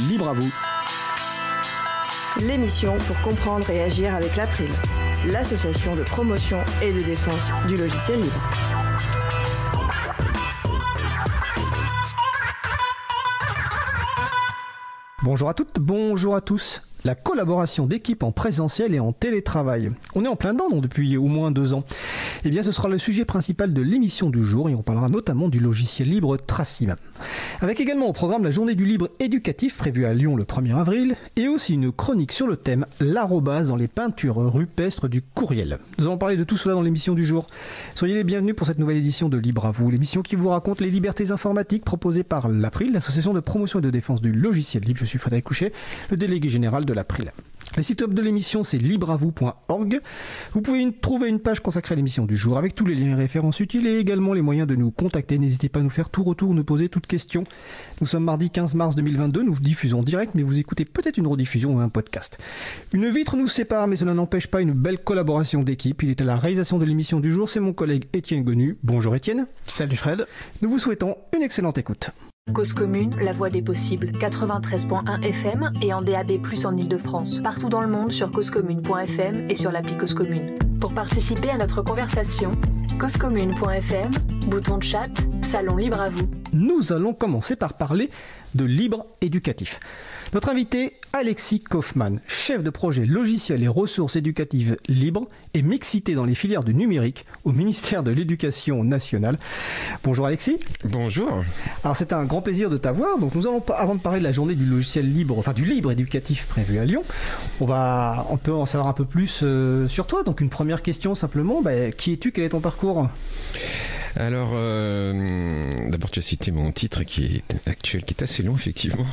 Libre à vous. L'émission pour comprendre et agir avec l'April, l'association de promotion et de défense du logiciel libre. Bonjour à toutes, bonjour à tous. La collaboration d'équipes en présentiel et en télétravail. On est en plein dedans donc, depuis au moins 2 ans. Eh bien, ce sera le sujet principal de l'émission du jour et on parlera notamment du logiciel libre Tracim. Avec également au programme la journée du libre éducatif prévue à Lyon le 1er avril et aussi une chronique sur le thème l'arrobase dans les peintures rupestres du courriel. Nous allons parler de tout cela dans l'émission du jour. Soyez les bienvenus pour cette nouvelle édition de Libre à vous, l'émission qui vous raconte les libertés informatiques proposées par l'April, l'association de promotion et de défense du logiciel libre. Je suis Frédéric Couchet, le délégué général de l'April. Le site web de l'émission, c'est libreavou.org. Vous pouvez trouver une page consacrée à l'émission du jour avec tous les liens et références utiles et également les moyens de nous contacter. N'hésitez pas à nous faire tout retour, nous poser toutes questions. Nous sommes mardi 15 mars 2022, nous diffusons direct, mais vous écoutez peut-être une rediffusion ou un podcast. Une vitre nous sépare, mais cela n'empêche pas une belle collaboration d'équipe. Il est à la réalisation de l'émission du jour, c'est mon collègue Étienne Gonu. Bonjour Étienne. Salut Fred. Nous vous souhaitons une excellente écoute. Cause Commune, la voix des possibles, 93.1 FM et en DAB+, en Ile-de-France. Partout dans le monde sur causecommune.fm et sur l'appli Cause Commune. Pour participer à notre conversation, causecommune.fm, bouton de chat, salon libre à vous. Nous allons commencer par parler de libre éducatif. Notre invité, Alexis Kaufmann, chef de projet logiciel et ressources éducatives libres et mixité dans les filières du numérique au ministère de l'Éducation nationale. Bonjour Alexis. Bonjour. Alors c'est un grand plaisir de t'avoir. Donc nous allons, avant de parler de la journée du logiciel libre, enfin du libre éducatif prévu à Lyon, on peut en savoir un peu plus sur toi. Donc une première question simplement, qui es-tu, quel est ton parcours ? Alors, d'abord tu as cité mon titre qui est actuel, qui est assez long effectivement.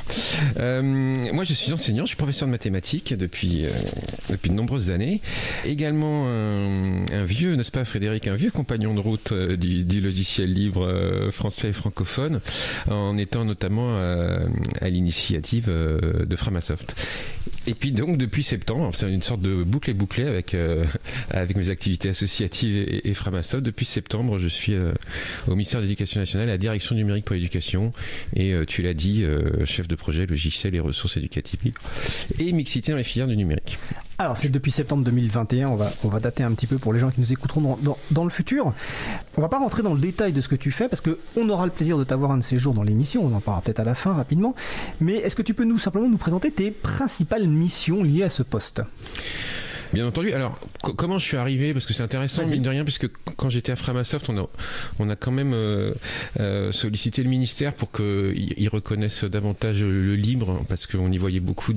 Moi je suis enseignant, je suis professeur de mathématiques depuis de nombreuses années. Également un vieux, n'est-ce pas Frédéric, un vieux compagnon de route du logiciel libre français et francophone, en étant notamment à l'initiative de Framasoft. Et puis donc depuis septembre, c'est une sorte de boucle et bouclée avec mes activités associatives et Framasoft. Depuis septembre, je suis au ministère de l'Éducation nationale, à la direction numérique pour l'éducation, et tu l'as dit, chef de projet logiciel et ressources éducatives libres et mixité dans les filières du numérique. Alors c'est depuis septembre 2021, on va dater un petit peu pour les gens qui nous écouteront dans le futur. On va pas rentrer dans le détail de ce que tu fais parce qu'on aura le plaisir de t'avoir un de ces jours dans l'émission, on en parlera peut-être à la fin rapidement, mais est-ce que tu peux simplement nous présenter tes principales missions liées à ce poste ? Bien entendu. Alors, comment je suis arrivé ? Parce que c'est intéressant, mine de rien, puisque quand j'étais à Framasoft, on a quand même sollicité le ministère pour qu'il reconnaisse davantage le libre, parce qu'on y voyait beaucoup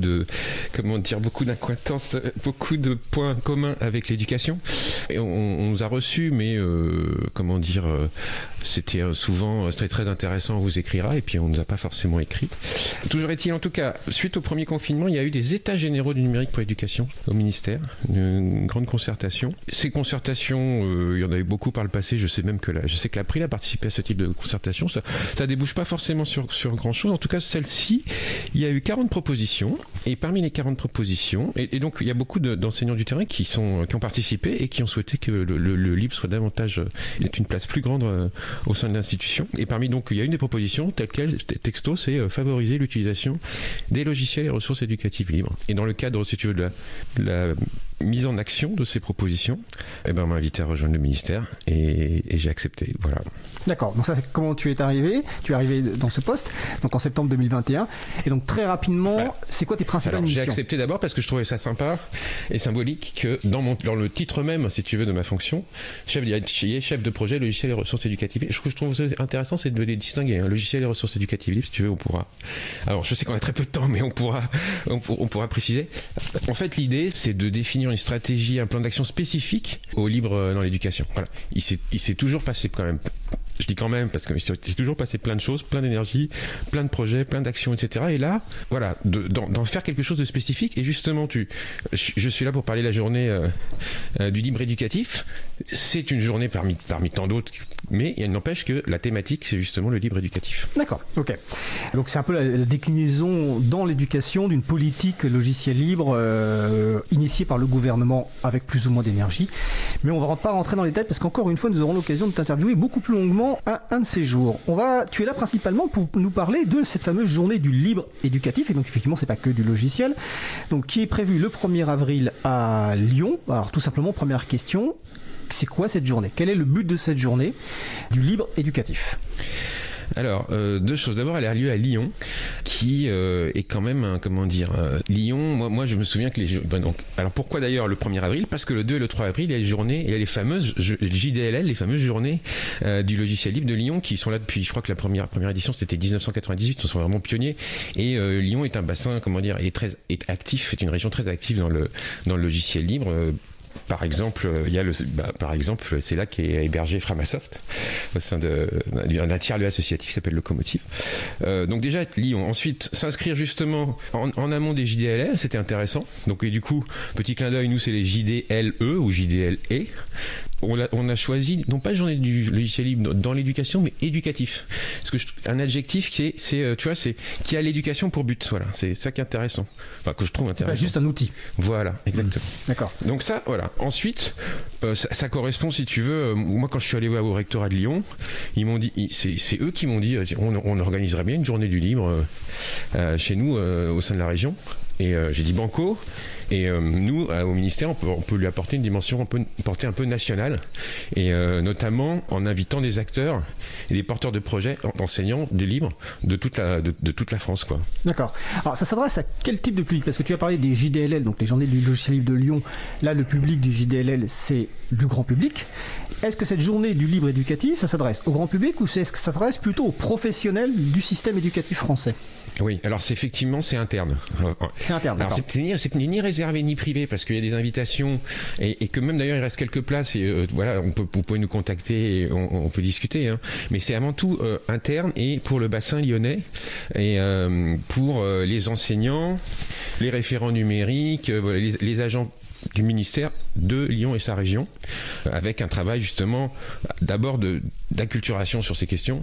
d'acquaintances, beaucoup de points communs avec l'éducation. Et on nous a reçus, mais c'était souvent très intéressant, on vous écrira, et puis on nous a pas forcément écrit. Toujours est-il, en tout cas, suite au premier confinement, il y a eu des états généraux du numérique pour l'éducation au ministère. Une grande concertation. Ces concertations, il y en a eu beaucoup par le passé. Je sais que l'April a participé à ce type de concertation. Ça débouche pas forcément sur grand chose. En tout cas, celle-ci, il y a eu 40 propositions. Et parmi les 40 propositions, et donc il y a beaucoup d'enseignants du terrain qui ont participé et qui ont souhaité que le libre soit davantage, ait une place plus grande au sein de l'institution. Et parmi donc, il y a une des propositions telle quelle, texto, c'est favoriser l'utilisation des logiciels et ressources éducatives libres. Et dans le cadre, si tu veux, de la mise en action de ces propositions, on m'a invité à rejoindre le ministère et j'ai accepté. Voilà. D'accord. Donc ça, c'est comment tu es arrivé ? Tu es arrivé dans ce poste, donc en septembre 2021. Et donc très rapidement, c'est quoi tes principales missions ? J'ai accepté d'abord parce que je trouvais ça sympa et symbolique que dans le titre même, si tu veux, de ma fonction, chef de projet logiciel et ressources éducatives. Ce que je trouve intéressant, c'est de les distinguer. Logiciel et ressources éducatives libres, si tu veux, on pourra. Alors, je sais qu'on a très peu de temps, mais on pourra préciser. En fait, l'idée, c'est de définir une stratégie, un plan d'action spécifique au libre dans l'éducation. Voilà. Il s'est toujours passé quand même. Je dis quand même parce que c'est toujours passé plein de choses, plein d'énergie, plein de projets, plein d'actions, etc. Et là, voilà, d'en faire quelque chose de spécifique. Et justement, je suis là pour parler de la journée du libre éducatif. C'est une journée parmi tant d'autres, mais il n'empêche que la thématique, c'est justement le libre éducatif. D'accord, ok. Donc c'est un peu la déclinaison dans l'éducation d'une politique logicielle libre initiée par le gouvernement avec plus ou moins d'énergie. Mais on ne va pas rentrer dans les détails parce qu'encore une fois, nous aurons l'occasion de t'interviewer beaucoup plus longuement notamment un de ces jours. Tu es là principalement pour nous parler de cette fameuse journée du libre éducatif, et donc effectivement c'est pas que du logiciel, donc qui est prévue le 1er avril à Lyon. Alors tout simplement, première question, c'est quoi cette journée ? Quel est le but de cette journée du libre éducatif ? Alors, deux choses. D'abord, elle a lieu à Lyon, qui est quand même, Lyon, moi je me souviens que alors pourquoi d'ailleurs le 1er avril ? Parce que le 2 et le 3 avril, il y a les fameuses JDLL, les fameuses journées du logiciel libre de Lyon, qui sont là depuis, je crois que la première édition, c'était 1998, ils sont vraiment pionniers, et Lyon est un bassin, est actif, est une région très active dans le logiciel libre. Par exemple, c'est là qu'est hébergé Framasoft au sein d'un tiers-lieu associatif qui s'appelle Locomotive. Donc déjà Lyon. Ensuite, s'inscrire justement en amont des JDLL, c'était intéressant. Donc et du coup, petit clin d'œil, nous c'est les JDLE ou JDLE. On a choisi non pas journée du logiciel libre dans l'éducation, mais éducatif. Parce que un adjectif qui a l'éducation pour but. Voilà, c'est ça qui est intéressant. Enfin, que je trouve intéressant. C'est pas juste un outil. Voilà, exactement. D'accord. Donc ça, voilà. Ensuite, ça correspond, si tu veux. Moi, quand je suis allé voir au rectorat de Lyon, ils m'ont dit, c'est eux qui m'ont dit, on organiserait bien une journée du libre chez nous au sein de la région. Et j'ai dit banco. Et nous, au ministère, on peut lui apporter une dimension un peu nationale, et notamment en invitant des acteurs et des porteurs de projets, enseignants des livres de toute la France, quoi. D'accord. Alors ça s'adresse à quel type de public ? Parce que tu as parlé des JDLL, donc les journées du logiciel libre de Lyon. Là, le public du JDLL, c'est du grand public. Est-ce que cette journée du libre éducatif, ça s'adresse au grand public, ou est-ce que ça s'adresse plutôt aux professionnels du système éducatif français ? Oui, alors c'est interne. C'est interne, alors d'accord. C'est ni réservé ni privé, parce qu'il y a des invitations, et que même d'ailleurs il reste quelques places, et voilà, vous pouvez nous contacter et on peut discuter, hein. Mais c'est avant tout interne et pour le bassin lyonnais, et pour les enseignants, les référents numériques, les agents du ministère de Lyon et sa région, avec un travail justement d'abord d'acculturation sur ces questions,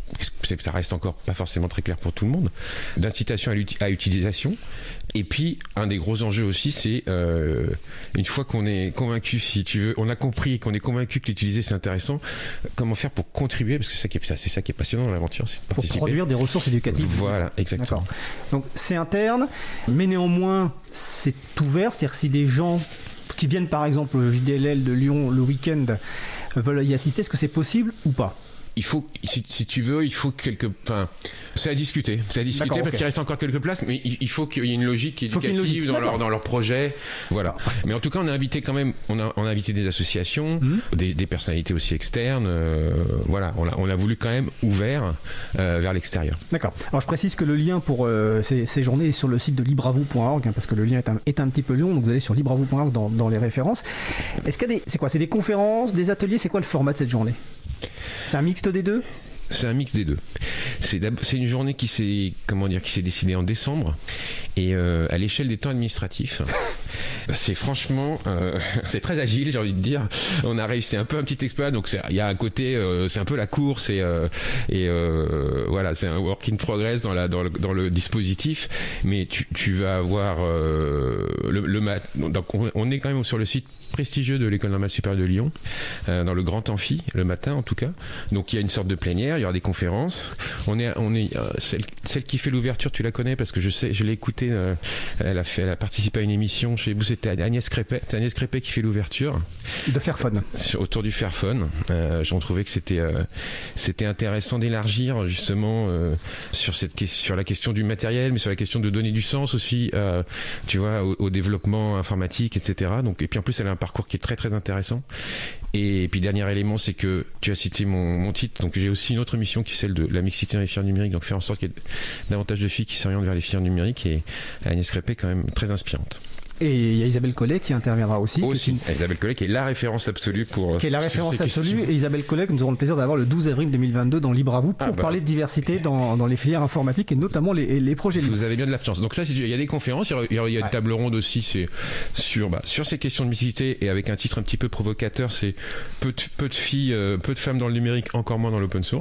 ça reste encore pas forcément très clair pour tout le monde, d'incitation à l'utilisation, et puis un des gros enjeux aussi, c'est une fois qu'on est convaincu, si tu veux, on a compris qu'on est convaincu que l'utiliser c'est intéressant, comment faire pour contribuer, parce que c'est ça qui est passionnant dans l'aventure, c'est de participer. Pour produire des ressources éducatives. Voilà, exactement. D'accord. Donc c'est interne, mais néanmoins c'est ouvert, c'est-à-dire si des gens qui viennent par exemple au JDLL de Lyon le week-end veulent y assister, est-ce que c'est possible ou pas ? Il faut, si tu veux, il faut c'est à discuter. D'accord, parce qu'il reste encore quelques places, mais il faut qu'il y ait une logique éducative dans leur projet. Voilà. Mais en tout cas, on a invité quand même, on a invité des associations, des personnalités aussi externes. Voilà, on a voulu quand même ouvert vers l'extérieur. D'accord. Alors je précise que le lien pour ces journées est sur le site de libreavou.org, parce que le lien est un petit peu long, donc vous allez sur libreavou.org dans les références. Est-ce qu'il y a c'est des conférences, des ateliers, c'est quoi le format de cette journée ? C'est un mixte des deux ? C'est un mix des deux. C'est une journée qui s'est décidée en décembre, et à l'échelle des temps administratifs, c'est franchement, c'est très agile, j'ai envie de dire. On a réussi un peu un petit exploit, donc il y a un côté, c'est un peu la course, et voilà, c'est un work in progress dans le dispositif, mais tu vas avoir donc on est quand même sur le site prestigieux de l'école normale supérieure de Lyon, dans le grand amphi, le matin en tout cas. Donc il y a une sorte de plénière, il y aura des conférences. On est celle qui fait l'ouverture, tu la connais parce que je l'ai écoutée, elle a participé à une émission chez vous, c'était Agnès Crépet. C'est Agnès Crépet qui fait l'ouverture. De Fairphone. Autour du Fairphone. J'en trouvais que c'était intéressant d'élargir justement sur la question du matériel, mais sur la question de donner du sens aussi, tu vois, au développement informatique, etc. Donc, et puis en plus elle a un parcours qui est très très intéressant. Et puis dernier élément, c'est que tu as cité mon titre, donc j'ai aussi une autre mission qui est celle de la mixité dans les filières numériques, donc faire en sorte qu'il y ait davantage de filles qui s'orientent vers les filières numériques, et Agnès Crépet quand même très inspirante. Et il y a Isabelle Collet qui interviendra aussi. Isabelle Collet qui est la référence absolue pour... Qui est la référence absolue. Et Isabelle Collet que nous aurons le plaisir d'avoir le 12 avril 2022 dans Libre à vous pour parler de diversité dans les filières informatiques et notamment les projets libres. Vous avez bien de la chance. Donc là, il y a des conférences, il y a une table ronde aussi, c'est sur ces questions de mixité, et avec un titre un petit peu provocateur, c'est peu de filles, peu de femmes dans le numérique, encore moins dans l'open source.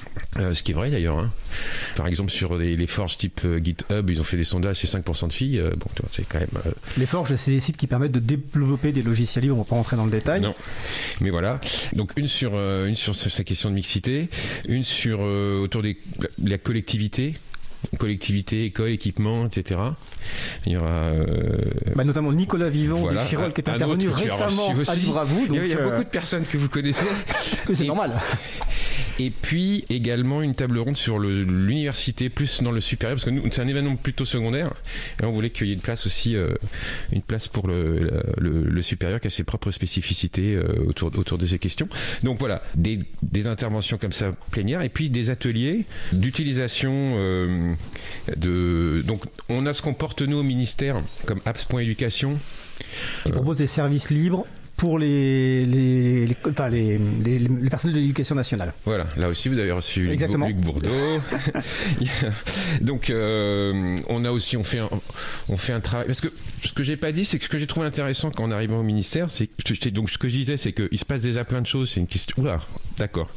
Ce qui est vrai d'ailleurs. Hein. Par exemple, sur les forges type GitHub, ils ont fait des sondages, c'est 5% de filles. Bon, tu vois, c'est quand même. Les forges, c'est des sites qui permettent de développer des logiciels libres. On va pas rentrer dans le détail. Non, mais voilà. Donc une sur sa question de mixité, une sur autour de la collectivité, école, équipement, etc. Il y aura notamment Nicolas Vivant des Chirol qui est intervenu récemment à Libre à vous. Donc, il y a beaucoup de personnes que vous connaissez. Mais c'est normal. Et puis également une table ronde sur l'université, plus dans le supérieur, parce que nous, c'est un événement plutôt secondaire. Et on voulait qu'il y ait une place aussi, une place pour le supérieur qui a ses propres spécificités autour de ces questions. Donc voilà, des interventions comme ça plénières, et puis des ateliers d'utilisation donc on a ce qu'on porte nous au ministère comme apps.éducation. Qui propose des services libres pour les personnels de l'éducation nationale. Voilà, là aussi vous avez reçu Luc Bourdeau. Donc on a aussi on fait un travail, parce que ce que j'ai pas dit, c'est que ce que j'ai trouvé intéressant quand on arrivait au ministère, c'est que donc ce que je disais, c'est qu'il se passe déjà plein de choses, c'est une question. Oula, d'accord.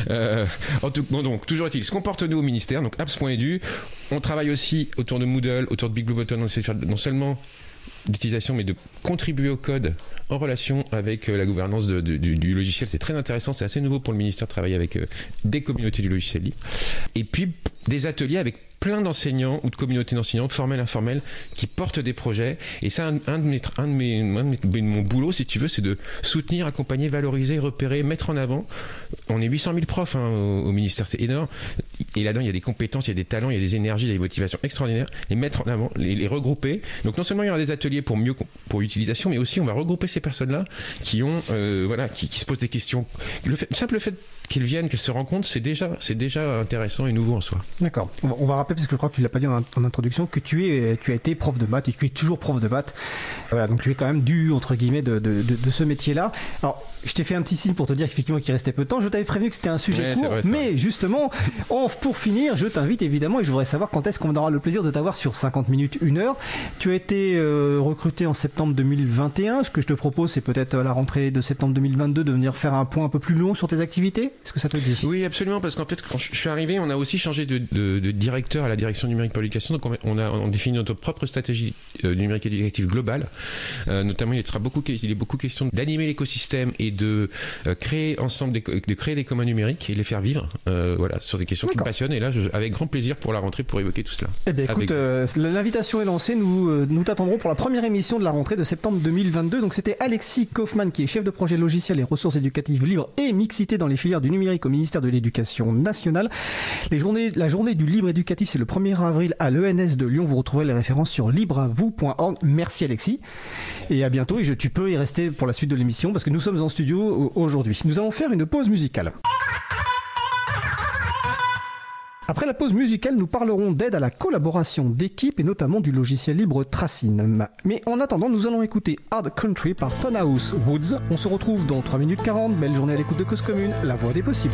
Donc toujours est-il, ce qu'on porte nous au ministère, donc apps.edu, on travaille aussi autour de Moodle, autour de Big Blue Button, on essaie de faire non seulement d'utilisation, mais de contribuer au code en relation avec la gouvernance du logiciel. C'est très intéressant, c'est assez nouveau pour le ministère de travailler avec des communautés du logiciel libre. Et puis des ateliers avec plein d'enseignants ou de communautés d'enseignants, formels, informels, qui portent des projets. Et ça, mon boulot, si tu veux, c'est de soutenir, accompagner, valoriser, repérer, mettre en avant. On est 800 000 profs au ministère, c'est énorme. Et là-dedans, il y a des compétences, il y a des talents, il y a des énergies, il y a des motivations extraordinaires. Les mettre en avant, les regrouper. Donc non seulement il y aura des ateliers pour l'utilisation, mais aussi on va regrouper ces personnes-là qui ont, qui se posent des questions. Le simple fait qu'ils viennent, qu'elles se rencontrent, c'est déjà intéressant et nouveau en soi. D'accord. On va rappeler, parce que je crois que tu l'as pas dit en introduction, que tu as été prof de maths et tu es toujours prof de maths. Voilà, donc tu es quand même dû, entre guillemets, de ce métier-là. Alors, je t'ai fait un petit signe pour te dire qu'effectivement qu'il restait peu de temps. Je t'avais prévenu que c'était un sujet court, mais justement, pour finir, je t'invite évidemment, et je voudrais savoir quand est-ce qu'on aura le plaisir de t'avoir sur 50 minutes, 1 heure. Tu as été recruté en septembre 2021. Ce que je te propose, c'est peut-être à la rentrée de septembre 2022 de venir faire un point un peu plus long sur tes activités. Est-ce que ça te dit ? Oui, absolument, parce qu'en fait, quand je suis arrivé, on a aussi changé de directeur à la direction numérique pour l'éducation. Donc on définit notre propre stratégie numérique éducative globale. Notamment, il est beaucoup question d'animer l'écosystème et de créer ensemble des communs numériques et les faire vivre. Sur des questions qui me passionnent. Et là, avec grand plaisir pour la rentrée pour évoquer tout cela. Eh bien, écoute, l'invitation est lancée. Nous t'attendrons pour la première émission de la rentrée de septembre 2022. Donc, c'était Alexis Kaufmann, qui est chef de projet logiciel et ressources éducatives libres et mixité dans les filières du numérique au ministère de l'Éducation nationale. La journée du libre éducatif, c'est le 1er avril à l'ENS de Lyon. Vous retrouverez les références sur libreavou.org. Merci Alexis. Et à bientôt. Et tu peux y rester pour la suite de l'émission parce que nous sommes en studio aujourd'hui. Nous allons faire une pause musicale. Après la pause musicale, nous parlerons d'aide à la collaboration d'équipes et notamment du logiciel libre Tracine. Mais en attendant, nous allons écouter Hard Country par Tonhouse Woods. On se retrouve dans 3 minutes 40. Belle journée à l'écoute de Cause Commune, la voix des possibles.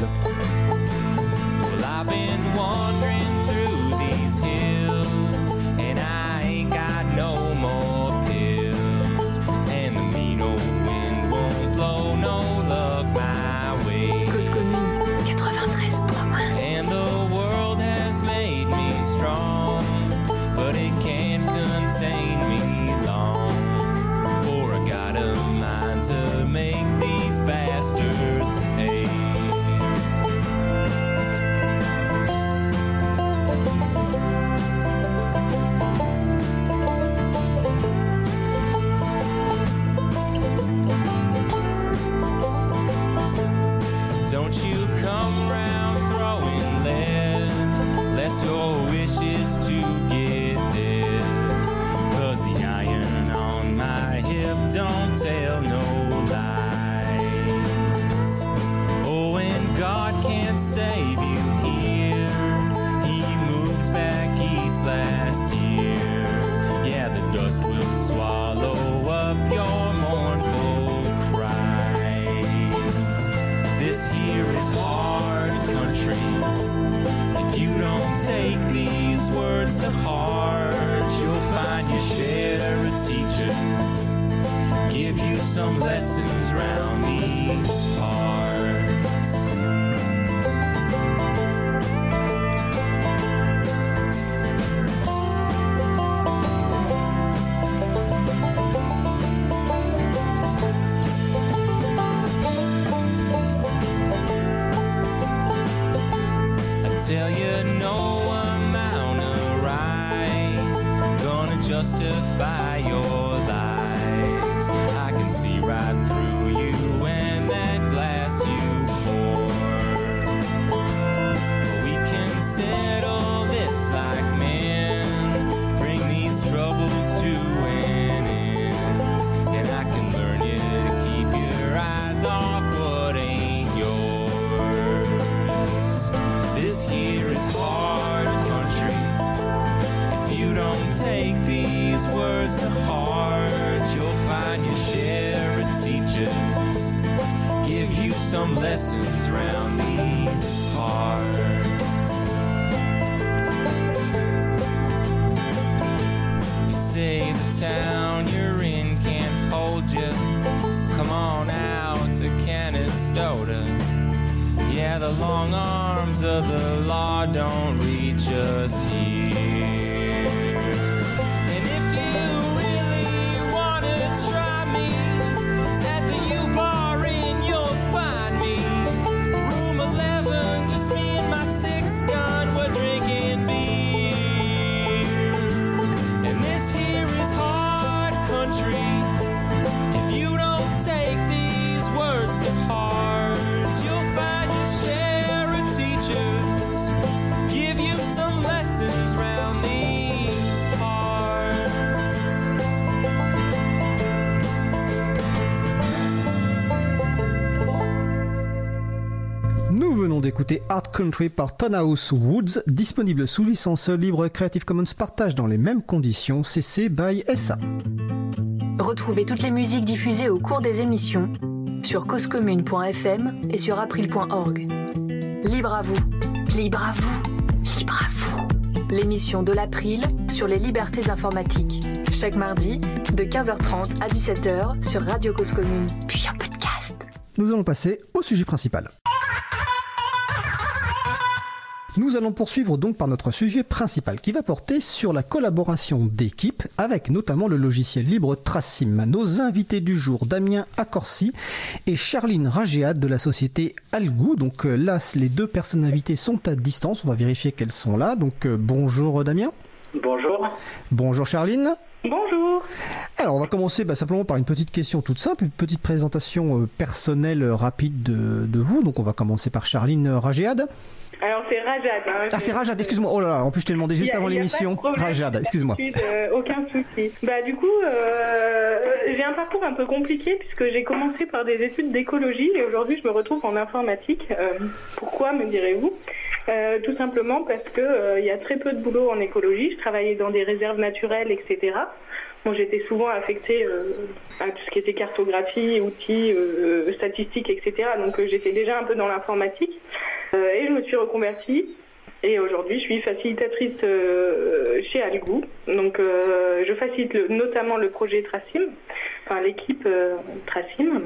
Tell no lies. Oh, and God can't save you here. He moved back east last year. Yeah, the dust will swallow up your mournful cries. This here is hard country. If you don't take these words to heart, you'll find your share of teachers give you some lessons round these parts. justify your lies. I can see right through you and that glass you pour. We can settle this like men, bring these troubles to an end, and I can learn you to keep your eyes off what ain't yours. This here is hard country. If you don't take these words to heart, you'll find your share of teachers give you some lessons round these parts. You say the town you're in can't hold you. Come on out to Canastota. Yeah, the long arms of the law don't reach us here. And if you really wanna try me, at the U-Bar Inn you'll find me. Room 11, just me and my 6-gun, we're drinking beer. And this here is hard country. If you don't take these words to heart, you'll find your share of teachers give you some lessons round these parts. Nous venons d'écouter Hard Country par Tonhouse Woods, disponible sous licence libre Creative Commons partage dans les mêmes conditions, CC by SA. Retrouvez toutes les musiques diffusées au cours des émissions sur causecommune.fm et sur april.org. Libre à vous, libre à vous, libre à vous. L'émission de l'April sur les libertés informatiques. Chaque mardi, de 15h30 à 17h sur Radio Cause Commune, puis en podcast. Nous allons passer au sujet principal. Nous allons poursuivre donc par notre sujet principal qui va porter sur la collaboration d'équipe avec notamment le logiciel libre Tracim. Nos invités du jour, Damien Accorsi et Charline Ragéad de la société Algou. Donc là, les deux personnes invitées sont à distance. On va vérifier qu'elles sont là. Donc bonjour Damien. Bonjour. Bonjour Charline. Bonjour. Alors on va commencer simplement par une petite question toute simple, une petite présentation personnelle rapide de vous. Donc on va commencer par Charline Ragéad. Alors c'est Rajad. Hein, c'est Rajad, excuse-moi. Oh là là, en plus je t'ai demandé juste avant l'émission. Rajad, excuse-moi. Aucun souci. Du coup, j'ai un parcours un peu compliqué puisque j'ai commencé par des études d'écologie et aujourd'hui je me retrouve en informatique. Pourquoi, me direz-vous ? Tout simplement parce que y a très peu de boulot en écologie. Je travaillais dans des réserves naturelles, etc. Bon, j'étais souvent affectée à tout ce qui était cartographie, outils, statistiques, etc. Donc j'étais déjà un peu dans l'informatique. Et je me suis reconvertie et aujourd'hui je suis facilitatrice chez Algou. Donc je facilite notamment le projet Tracim, enfin l'équipe Tracim.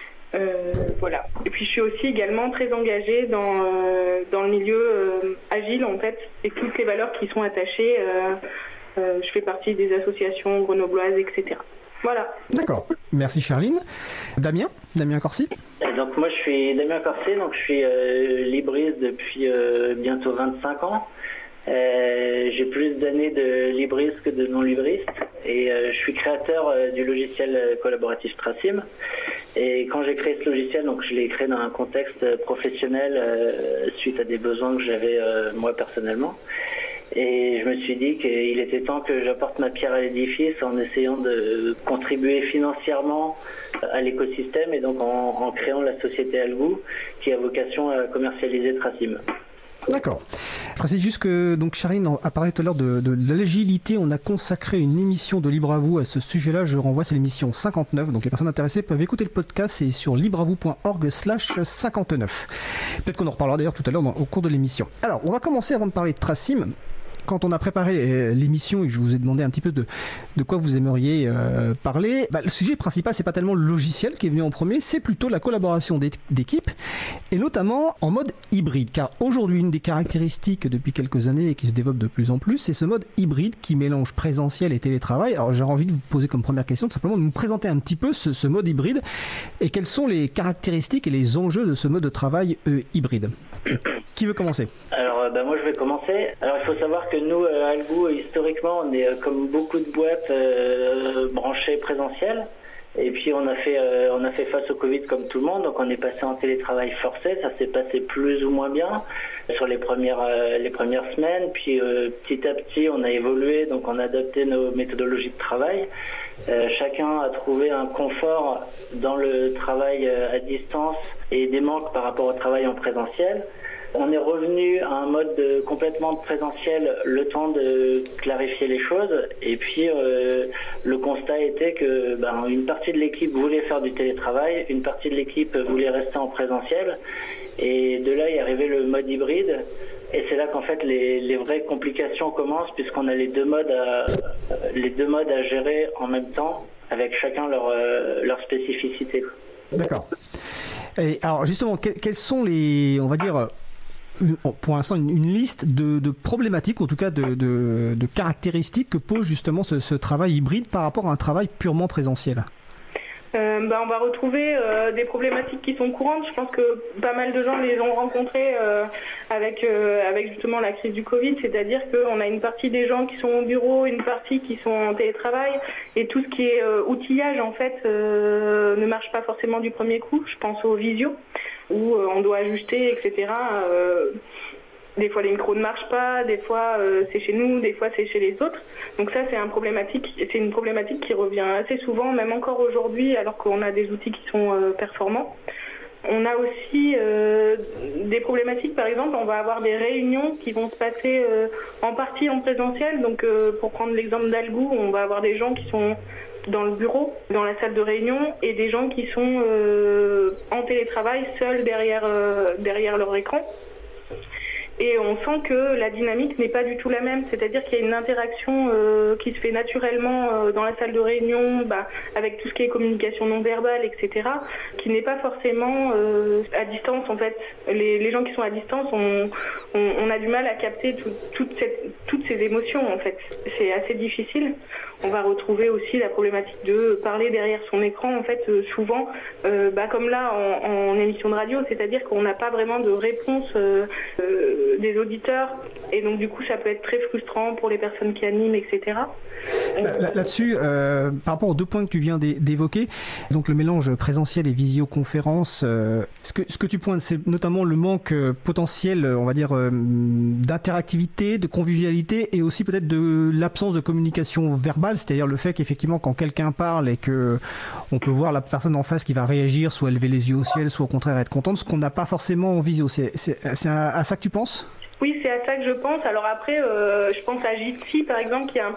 Voilà. Et puis je suis aussi également très engagée dans le milieu agile en fait et toutes les valeurs qui sont attachées. Je fais partie des associations grenobloises, etc. Voilà. D'accord. Merci Charline. Damien Accorsi. Donc moi je suis Damien Accorsi, donc je suis libriste depuis bientôt 25 ans. J'ai plus d'années de libriste que de non-libriste et je suis créateur du logiciel collaboratif Tracim. Et quand j'ai créé ce logiciel, donc je l'ai créé dans un contexte professionnel suite à des besoins que j'avais moi personnellement. Et je me suis dit qu'il était temps que j'apporte ma pierre à l'édifice en essayant de contribuer financièrement à l'écosystème et donc en créant la société Algou qui a vocation à commercialiser Tracim. D'accord. Je précise juste que donc Charline a parlé tout à l'heure de l'agilité. On a consacré une émission de Libre à vous à ce sujet-là. Je renvoie, c'est l'émission 59. Donc les personnes intéressées peuvent écouter le podcast. C'est sur libreavou.org/59. Peut-être qu'on en reparlera d'ailleurs tout à l'heure au cours de l'émission. Alors, on va commencer avant de parler de Tracim. Quand on a préparé l'émission et que je vous ai demandé un petit peu de quoi vous aimeriez parler, le sujet principal, c'est pas tellement le logiciel qui est venu en premier, c'est plutôt la collaboration d'équipes et notamment en mode hybride. Car aujourd'hui, une des caractéristiques depuis quelques années et qui se développe de plus en plus, c'est ce mode hybride qui mélange présentiel et télétravail. Alors j'ai envie de vous poser comme première question, tout simplement de nous présenter un petit peu ce mode hybride et quelles sont les caractéristiques et les enjeux de ce mode de travail hybride. Qui veut commencer? Alors moi je vais commencer. Alors il faut savoir que nous à Algou, historiquement, on est comme beaucoup de boîtes branchées présentielles. Et puis on a fait face au Covid comme tout le monde, donc on est passé en télétravail forcé. Ça s'est passé plus ou moins bien sur les premières semaines. Puis petit à petit on a évolué, donc on a adapté nos méthodologies de travail. Chacun a trouvé un confort dans le travail à distance et des manques par rapport au travail en présentiel. On est revenu à un mode complètement présentiel le temps de clarifier les choses et puis le constat était que une partie de l'équipe voulait faire du télétravail, une partie de l'équipe voulait rester en présentiel et de là est arrivé le mode hybride et c'est là qu'en fait les vraies complications commencent puisqu'on a les deux modes à gérer en même temps avec chacun leur spécificité. D'accord. Et alors justement, quels sont les, on va dire, pour l'instant une liste de problématiques, en tout cas de caractéristiques que pose justement ce travail hybride par rapport à un travail purement présentiel? On va retrouver des problématiques qui sont courantes. Je pense que pas mal de gens les ont rencontrées avec justement la crise du Covid, c'est-à-dire qu'on a une partie des gens qui sont au bureau, une partie qui sont en télétravail, et tout ce qui est outillage en fait ne marche pas forcément du premier coup. Je pense aux visios où on doit ajuster, etc. Des fois les micros ne marchent pas, des fois c'est chez nous, des fois c'est chez les autres. Donc ça c'est une problématique qui revient assez souvent, même encore aujourd'hui, alors qu'on a des outils qui sont performants. On a aussi des problématiques, par exemple, on va avoir des réunions qui vont se passer en partie en présentiel. Donc pour prendre l'exemple d'Algou, on va avoir des gens qui sont dans le bureau, dans la salle de réunion, et des gens qui sont en télétravail, seuls derrière leur écran. Et on sent que la dynamique n'est pas du tout la même, c'est-à-dire qu'il y a une interaction qui se fait naturellement dans la salle de réunion, avec tout ce qui est communication non verbale, etc., qui n'est pas forcément à distance en fait. Les gens qui sont à distance, on a du mal à capter toutes ces émotions en fait. C'est assez difficile. On va retrouver aussi la problématique de parler derrière son écran, en fait, souvent, comme là en émission de radio, c'est-à-dire qu'on n'a pas vraiment de réponse des auditeurs, et donc du coup ça peut être très frustrant pour les personnes qui animent, etc. Là-dessus, par rapport aux deux points que tu viens d'évoquer, donc le mélange présentiel et visioconférence, ce que tu pointes, c'est notamment le manque potentiel, on va dire, d'interactivité, de convivialité, et aussi peut-être de l'absence de communication verbale, c'est-à-dire le fait qu'effectivement quand quelqu'un parle et que on peut voir la personne en face qui va réagir, soit lever les yeux au ciel, soit au contraire être contente, ce qu'on n'a pas forcément en visio. C'est à ça que tu penses ? Oui, c'est à ça que je pense. Alors après, je pense à Jitsi, par exemple, qui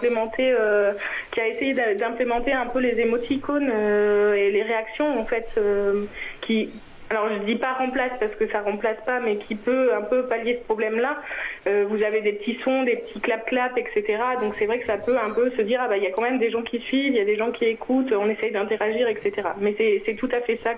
a essayé d'implémenter un peu les émoticônes et les réactions, en fait, alors je dis pas remplace parce que ça remplace pas, mais qui peut un peu pallier ce problème-là. Vous avez des petits sons, des petits clap-clap, etc. Donc c'est vrai que ça peut un peu se dire, il y a quand même des gens qui suivent, il y a des gens qui écoutent, on essaye d'interagir, etc. Mais c'est tout à fait ça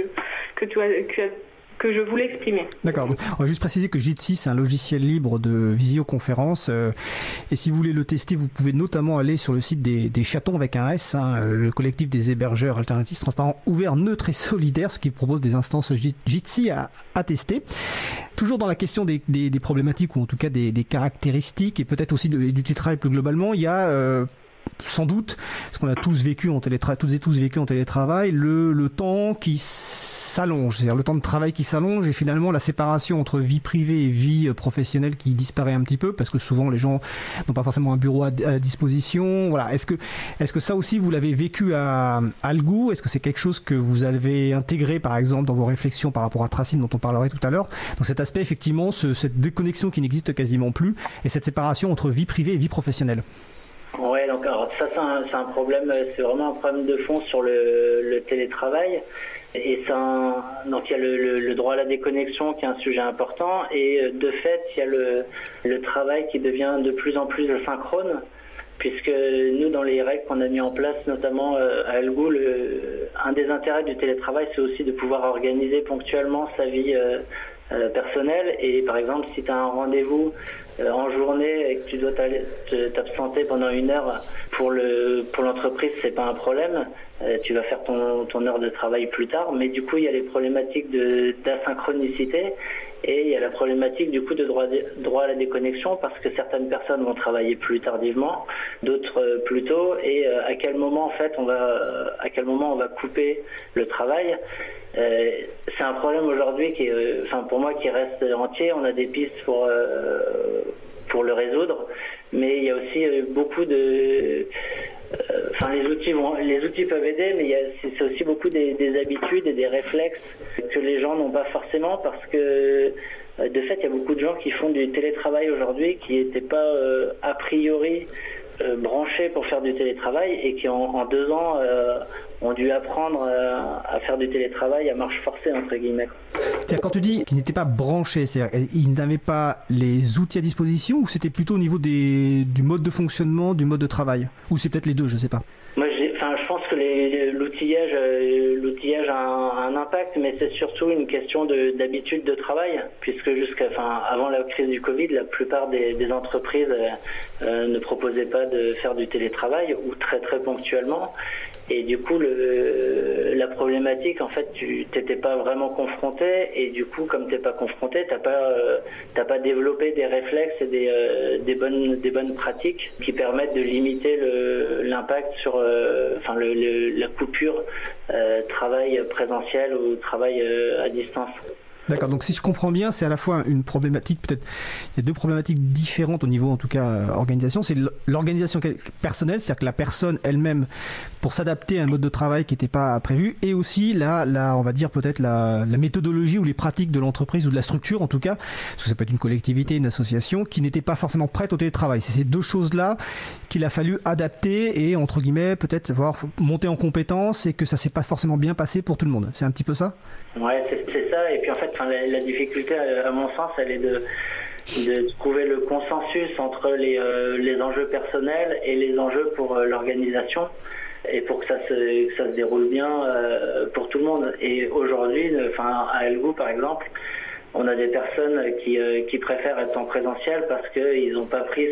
que je voulais exprimer. D'accord. On va juste préciser que Jitsi, c'est un logiciel libre de visioconférence. Et si vous voulez le tester, vous pouvez notamment aller sur le site des chatons avec un S, le collectif des hébergeurs alternatifs, transparents, ouverts, neutres et solidaires, ce qui propose des instances Jitsi à tester. Toujours dans la question des problématiques, ou en tout cas des caractéristiques, et peut-être aussi du télétravail plus globalement, il y a sans doute, parce qu'on a tous vécu en télétravail, le temps qui s'allonge, c'est-à-dire le temps de travail qui s'allonge, et finalement la séparation entre vie privée et vie professionnelle qui disparaît un petit peu, parce que souvent les gens n'ont pas forcément un bureau à disposition. Voilà. Est-ce que ça aussi vous l'avez vécu à Algou? Est-ce que c'est quelque chose que vous avez intégré par exemple dans vos réflexions par rapport à Tracine dont on parlerait tout à l'heure? Donc cet aspect effectivement, cette déconnexion qui n'existe quasiment plus, et cette séparation entre vie privée et vie professionnelle. Ouais, donc alors ça c'est un problème, c'est vraiment un problème de fond sur le télétravail. Et donc il y a le droit à la déconnexion qui est un sujet important, et de fait il y a le travail qui devient de plus en plus asynchrone, puisque nous dans les règles qu'on a mis en place notamment à Algou, un des intérêts du télétravail c'est aussi de pouvoir organiser ponctuellement sa vie personnelle. Et par exemple si tu as un rendez-vous en journée et que tu dois t'absenter pendant 1 heure pour l'entreprise, c'est pas un problème. Tu vas faire ton heure de travail plus tard, mais du coup il y a les problématiques d'asynchronicité, Et il y a la problématique du coup de droit à la déconnexion, parce que certaines personnes vont travailler plus tardivement, d'autres plus tôt, et à quel moment en fait on va couper le travail. C'est un problème aujourd'hui qui est, pour moi, qui reste entier. On a des pistes pour le résoudre, mais il y a aussi beaucoup de... les outils peuvent aider, mais c'est aussi beaucoup des habitudes et des réflexes que les gens n'ont pas forcément, parce que de fait, il y a beaucoup de gens qui font du télétravail aujourd'hui qui n'étaient pas a priori branchés pour faire du télétravail et qui en 2 ans ont dû apprendre à faire du télétravail à marche forcée, entre guillemets. C'est-à-dire, quand tu dis qu'ils n'étaient pas branchés, c'est-à-dire ils n'avaient pas les outils à disposition, ou c'était plutôt au niveau du mode de fonctionnement, du mode de travail? Ou c'est peut-être les deux, je ne sais pas. Moi, je pense que l'outillage a un impact, mais c'est surtout une question d'habitude de travail, puisque avant la crise du Covid, la plupart des entreprises ne proposaient pas de faire du télétravail, ou très très ponctuellement. Et du coup, la problématique, en fait, tu t'étais pas vraiment confronté, et du coup, comme t'es pas confronté, t'as pas développé des réflexes et des bonnes pratiques qui permettent de limiter l'impact sur la coupure travail présentiel ou travail à distance. D'accord, donc si je comprends bien, c'est à la fois une problématique, peut-être, il y a 2 problématiques différentes au niveau, en tout cas, organisation. C'est l'organisation personnelle, c'est-à-dire que la personne elle-même, pour s'adapter à un mode de travail qui n'était pas prévu, et aussi on va dire peut-être la méthodologie ou les pratiques de l'entreprise ou de la structure, en tout cas, parce que ça peut être une collectivité, une association, qui n'était pas forcément prête au télétravail. C'est ces 2 choses-là qu'il a fallu adapter et, entre guillemets, peut-être voir monter en compétences, et que ça s'est pas forcément bien passé pour tout le monde. C'est un petit peu ça? Ouais, c'est ça. Et puis en fait, la difficulté, à mon sens, elle est de trouver le consensus entre les enjeux personnels et les enjeux pour l'organisation, et pour que ça se déroule bien pour tout le monde. Et aujourd'hui, à Elgou par exemple, on a des personnes qui préfèrent être en présentiel parce qu'ils n'ont pas pris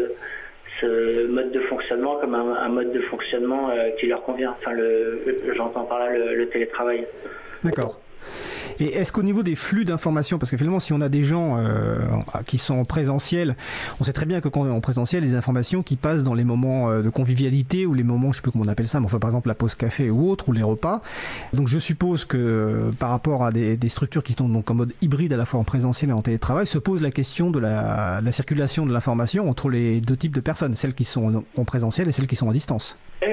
ce mode de fonctionnement comme un mode de fonctionnement qui leur convient. J'entends par là le télétravail. D'accord. Et est-ce qu'au niveau des flux d'informations, parce que finalement, si on a des gens qui sont en présentiel, on sait très bien que quand on est en présentiel, les informations qui passent dans les moments de convivialité, ou les moments, je sais plus comment on appelle ça, mais enfin par exemple la pause café ou autre, ou les repas. Donc je suppose que par rapport à des structures qui sont donc en mode hybride, à la fois en présentiel et en télétravail, se pose la question de la circulation de l'information entre les 2 types de personnes, celles qui sont en présentiel et celles qui sont à distance.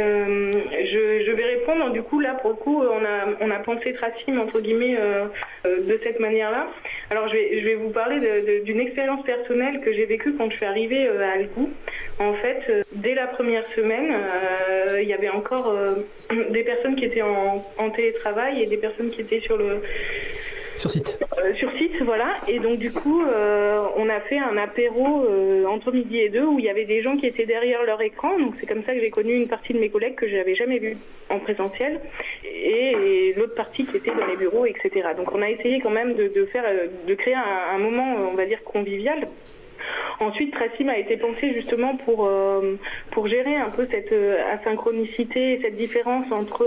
Je vais répondre. Du coup, là, pour le coup, on a pensé Tracim, entre guillemets, de cette manière-là. Alors, je vais vous parler d'une expérience personnelle que j'ai vécue quand je suis arrivée à Elgou. En fait, dès la première semaine, il y avait encore des personnes qui étaient en télétravail et des personnes qui étaient sur site, voilà. Et donc du coup, on a fait un apéro entre midi et 2 où il y avait des gens qui étaient derrière leur écran. Donc c'est comme ça que j'ai connu une partie de mes collègues que je n'avais jamais vus en présentiel, et l'autre partie qui était dans les bureaux, etc. Donc on a essayé quand même de créer un moment, on va dire, convivial. Ensuite, Tracim a été pensé justement pour gérer un peu cette asynchronicité, cette différence entre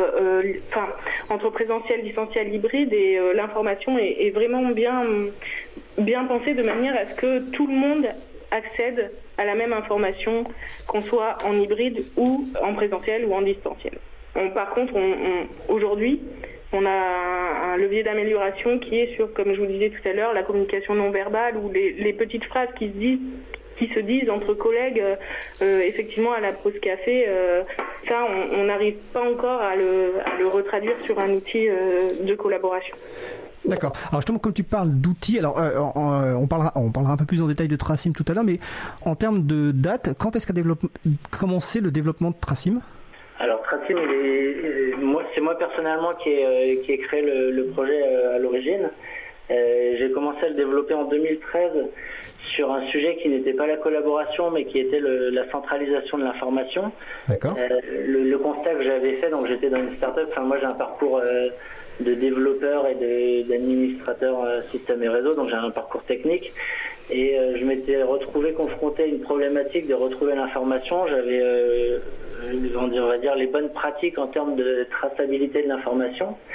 présentiel, distanciel, hybride, et l'information est vraiment bien pensée de manière à ce que tout le monde accède à la même information, qu'on soit en hybride ou en présentiel ou en distanciel. Par contre, aujourd'hui, on a un levier d'amélioration qui est sur, comme je vous disais tout à l'heure, la communication non verbale, ou les petites phrases qui se disent entre collègues, effectivement à la pause café. Ça, on n'arrive pas encore à le retraduire sur un outil de collaboration. D'accord. Alors justement, comme tu parles d'outils, alors on parlera un peu plus en détail de Tracim tout à l'heure, mais en termes de date, quand est-ce qu'a commencé le développement de Tracim ? Alors Tracim, c'est moi personnellement qui ai créé le projet à l'origine. J'ai commencé à le développer en 2013 sur un sujet qui n'était pas la collaboration, mais qui était la centralisation de l'information. D'accord. Le constat que j'avais fait, donc j'étais dans une start-up, moi j'ai un parcours de développeur et d'administrateur système et réseau, donc j'ai un parcours technique. Et je m'étais retrouvé confronté à une problématique de retrouver l'information. J'avais, on va dire, les bonnes pratiques en termes de traçabilité de l'information.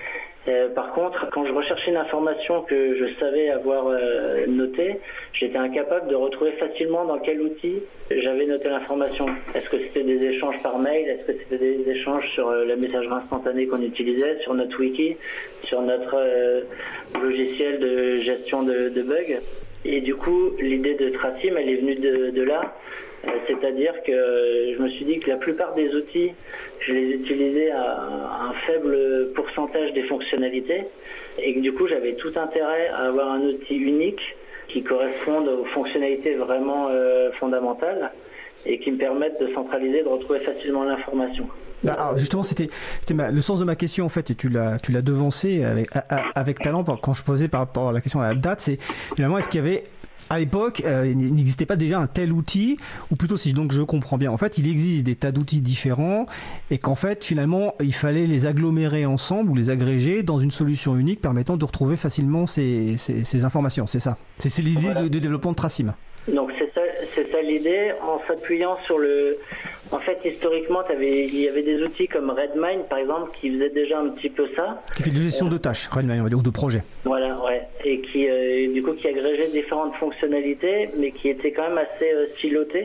Par contre, quand je recherchais une information que je savais avoir notée, j'étais incapable de retrouver facilement dans quel outil j'avais noté l'information. Est-ce que c'était des échanges par mail? Est-ce que c'était des échanges sur la messagerie instantanée qu'on utilisait, sur notre wiki, sur notre logiciel de gestion de bugs? Et du coup, l'idée de Tracim, elle est venue de là. C'est-à-dire que je me suis dit que la plupart des outils, je les utilisais à un faible pourcentage des fonctionnalités et que du coup j'avais tout intérêt à avoir un outil unique qui corresponde aux fonctionnalités vraiment fondamentales et qui me permettent de centraliser, de retrouver facilement l'information. Alors justement, c'était le sens de ma question en fait, et tu l'as devancé avec talent quand je posais par rapport à la question à la date. C'est finalement, est-ce qu'il y avait à l'époque, il n'existait pas déjà un tel outil, ou plutôt, si donc je comprends bien, en fait, il existe des tas d'outils différents, et qu'en fait, finalement, il fallait les agglomérer ensemble ou les agréger dans une solution unique permettant de retrouver facilement ces informations. C'est ça. C'est l'idée voilà. de développement de Tracim. Donc c'est ça l'idée, en s'appuyant sur le... En fait, historiquement, il y avait des outils comme Redmine, par exemple, qui faisaient déjà un petit peu ça. Qui fait de gestion de tâches, Redmine, on va dire, ou de projets. Voilà, ouais. Et qui, du coup, qui agrégeait différentes fonctionnalités, mais qui était quand même assez siloté.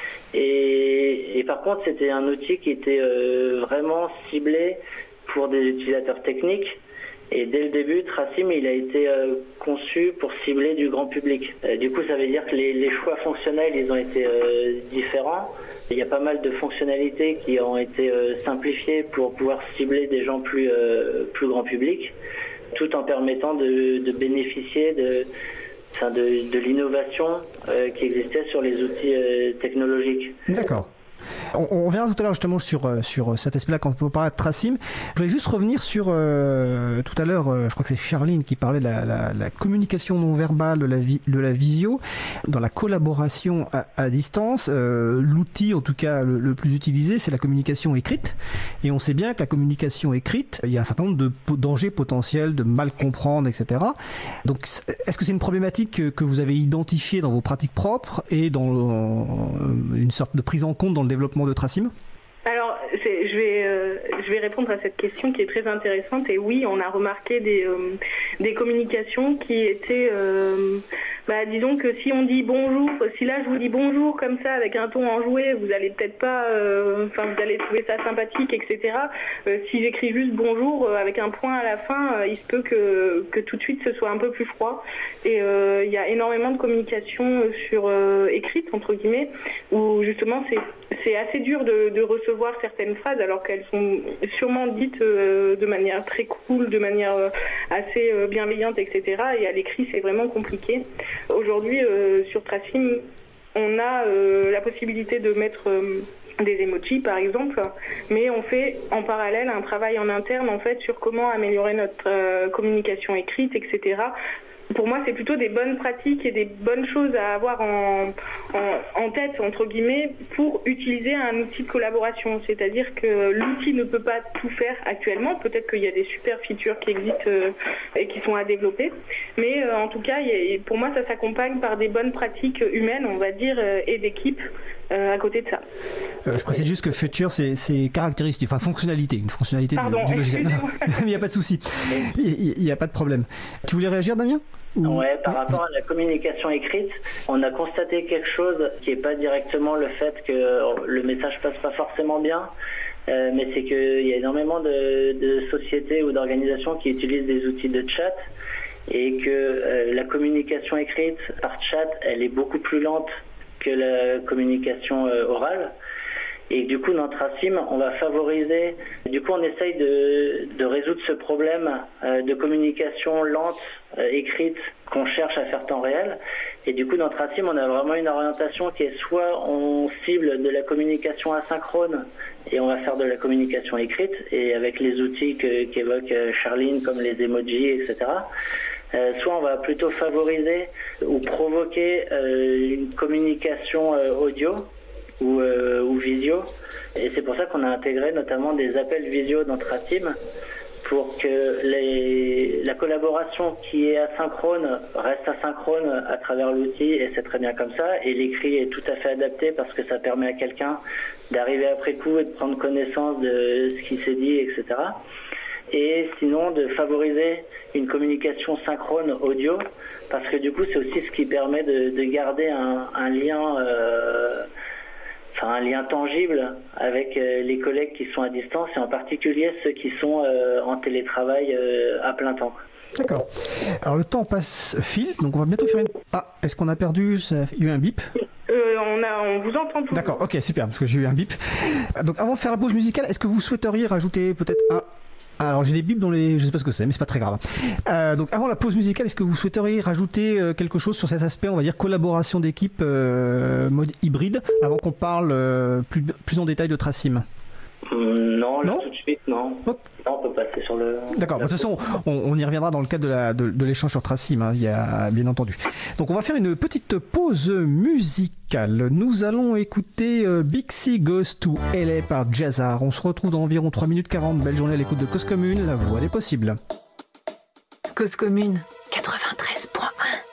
Et par contre, c'était un outil qui était vraiment ciblé pour des utilisateurs techniques. Et dès le début, Tracim, il a été conçu pour cibler du grand public. Du coup, ça veut dire que les choix fonctionnels, ils ont été différents. Il y a pas mal de fonctionnalités qui ont été simplifiées pour pouvoir cibler des gens plus grand public, tout en permettant de bénéficier de l'innovation qui existait sur les outils technologiques. D'accord. On reviendra tout à l'heure justement sur cet aspect-là quand on parle de Tracim. Je voulais juste revenir sur tout à l'heure, je crois que c'est Charline qui parlait de la communication non verbale de la visio, dans la collaboration à distance. L'outil en tout cas le plus utilisé, c'est la communication écrite. Et on sait bien que la communication écrite, il y a un certain nombre de dangers potentiels, de mal comprendre, etc. Donc est-ce que c'est une problématique que vous avez identifiée dans vos pratiques propres et dans une sorte de prise en compte dans le développement de Tracim? Alors, je vais répondre à cette question qui est très intéressante. Et oui, on a remarqué des communications qui étaient... disons que si on dit bonjour, si là je vous dis bonjour comme ça avec un ton enjoué, vous allez peut-être pas... vous allez trouver ça sympathique, etc. Si j'écris juste bonjour avec un point à la fin, il se peut que tout de suite ce soit un peu plus froid. Et il y a énormément de communication écrite, entre guillemets, où justement c'est assez dur de recevoir certaines phrases alors qu'elles sont sûrement dites de manière très cool, de manière assez bienveillante, etc. Et à l'écrit, c'est vraiment compliqué. Aujourd'hui, sur Tracim, on a la possibilité de mettre des emojis, par exemple, mais on fait en parallèle un travail en interne, en fait, sur comment améliorer notre communication écrite, etc. Pour moi, c'est plutôt des bonnes pratiques et des bonnes choses à avoir en tête, entre guillemets, pour utiliser un outil de collaboration. C'est-à-dire que l'outil ne peut pas tout faire actuellement. Peut-être qu'il y a des super features qui existent et qui sont à développer. Mais en tout cas, pour moi, ça s'accompagne par des bonnes pratiques humaines, on va dire, et d'équipe. À côté de ça. Je précise juste que feature, c'est caractéristique, enfin fonctionnalité, une fonctionnalité du logiciel. Il n'y a pas de souci, il n'y a pas de problème. Tu voulais réagir, Damien? Ouais, par rapport à la communication écrite, on a constaté quelque chose qui n'est pas directement le fait que le message passe pas forcément bien, mais c'est qu'il y a énormément de sociétés ou d'organisations qui utilisent des outils de chat et que la communication écrite par chat, elle est beaucoup plus lente que la communication orale. Et du coup, dans Tracim, on va favoriser... Du coup, on essaye de résoudre ce problème de communication lente, écrite, qu'on cherche à faire temps réel. Et du coup, dans Tracim, on a vraiment une orientation qui est soit on cible de la communication asynchrone et on va faire de la communication écrite, et avec les outils qu'évoque Charline, comme les emojis, etc., soit on va plutôt favoriser ou provoquer une communication audio ou visio. Et c'est pour ça qu'on a intégré notamment des appels visio dans Tracim pour que la collaboration qui est asynchrone reste asynchrone à travers l'outil, et c'est très bien comme ça. Et l'écrit est tout à fait adapté parce que ça permet à quelqu'un d'arriver après coup et de prendre connaissance de ce qui s'est dit, etc. et sinon de favoriser une communication synchrone audio, parce que du coup c'est aussi ce qui permet de garder un lien, un lien tangible avec les collègues qui sont à distance, et en particulier ceux qui sont en télétravail à plein temps. D'accord. Alors le temps file, donc on va bientôt faire une... Ah, est-ce qu'on a perdu? Il y a eu un bip? On vous entend tout. D'accord, ok, super, parce que j'ai eu un bip. Donc avant de faire la pause musicale, est-ce que vous souhaiteriez rajouter peut-être un... Alors j'ai des bips dans les... Je sais pas ce que c'est, mais c'est pas très grave. Donc avant la pause musicale, est-ce que vous souhaiteriez rajouter quelque chose sur cet aspect, on va dire, collaboration d'équipe mode hybride, avant qu'on parle plus en détail de Tracim? Non, là tout de suite, non. Oh. Non, on peut passer sur le... D'accord, de toute façon, on y reviendra dans le cadre de l'échange sur Tracim, hein, il y a, bien entendu. Donc on va faire une petite pause musicale. Nous allons écouter Bixi Goes to LA par Jazzar. On se retrouve dans environ 3 minutes 40. Belle journée à l'écoute de Cause Commune, la voix des possibles. Cause Commune 93.1.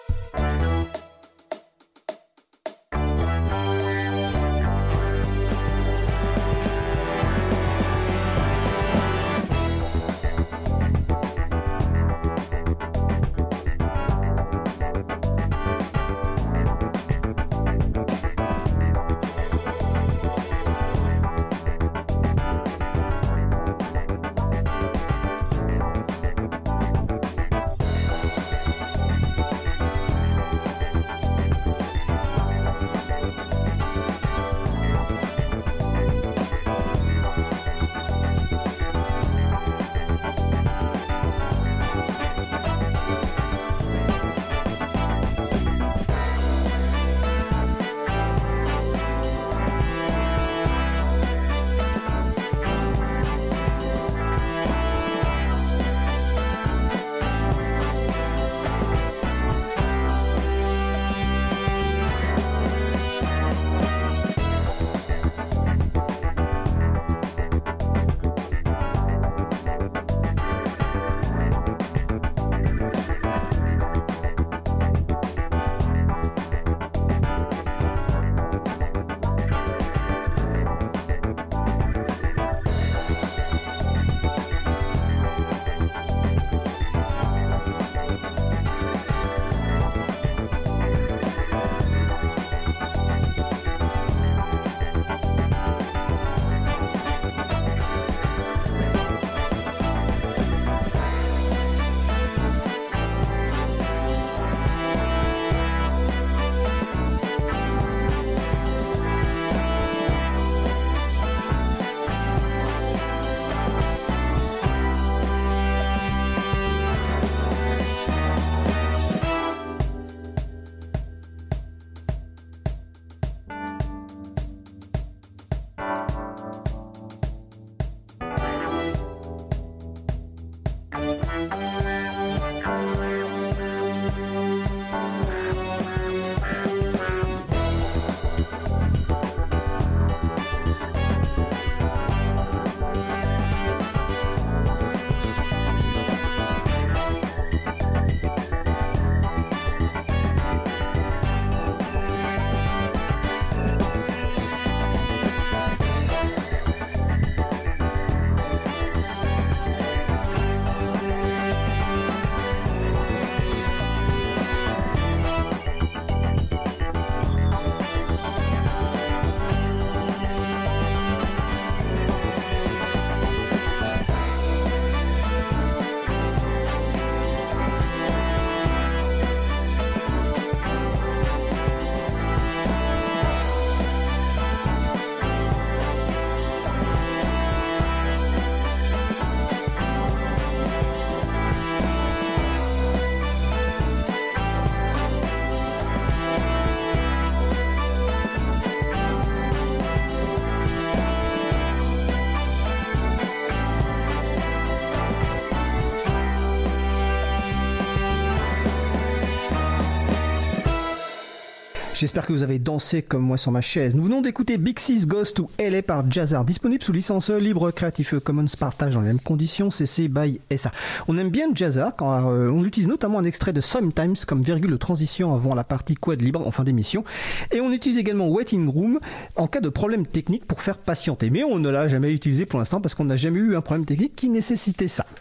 J'espère que vous avez dansé comme moi sur ma chaise. Nous venons d'écouter Bixi Goes to LA par Jazzar, disponible sous licence libre Creative Commons, partage dans les mêmes conditions, CC by SA. On aime bien Jazzar quand on utilise notamment un extrait de Sometimes comme virgule de transition avant la partie quad libre en fin d'émission. Et on utilise également Waiting Room en cas de problème technique pour faire patienter. Mais on ne l'a jamais utilisé pour l'instant parce qu'on n'a jamais eu un problème technique qui nécessitait ça.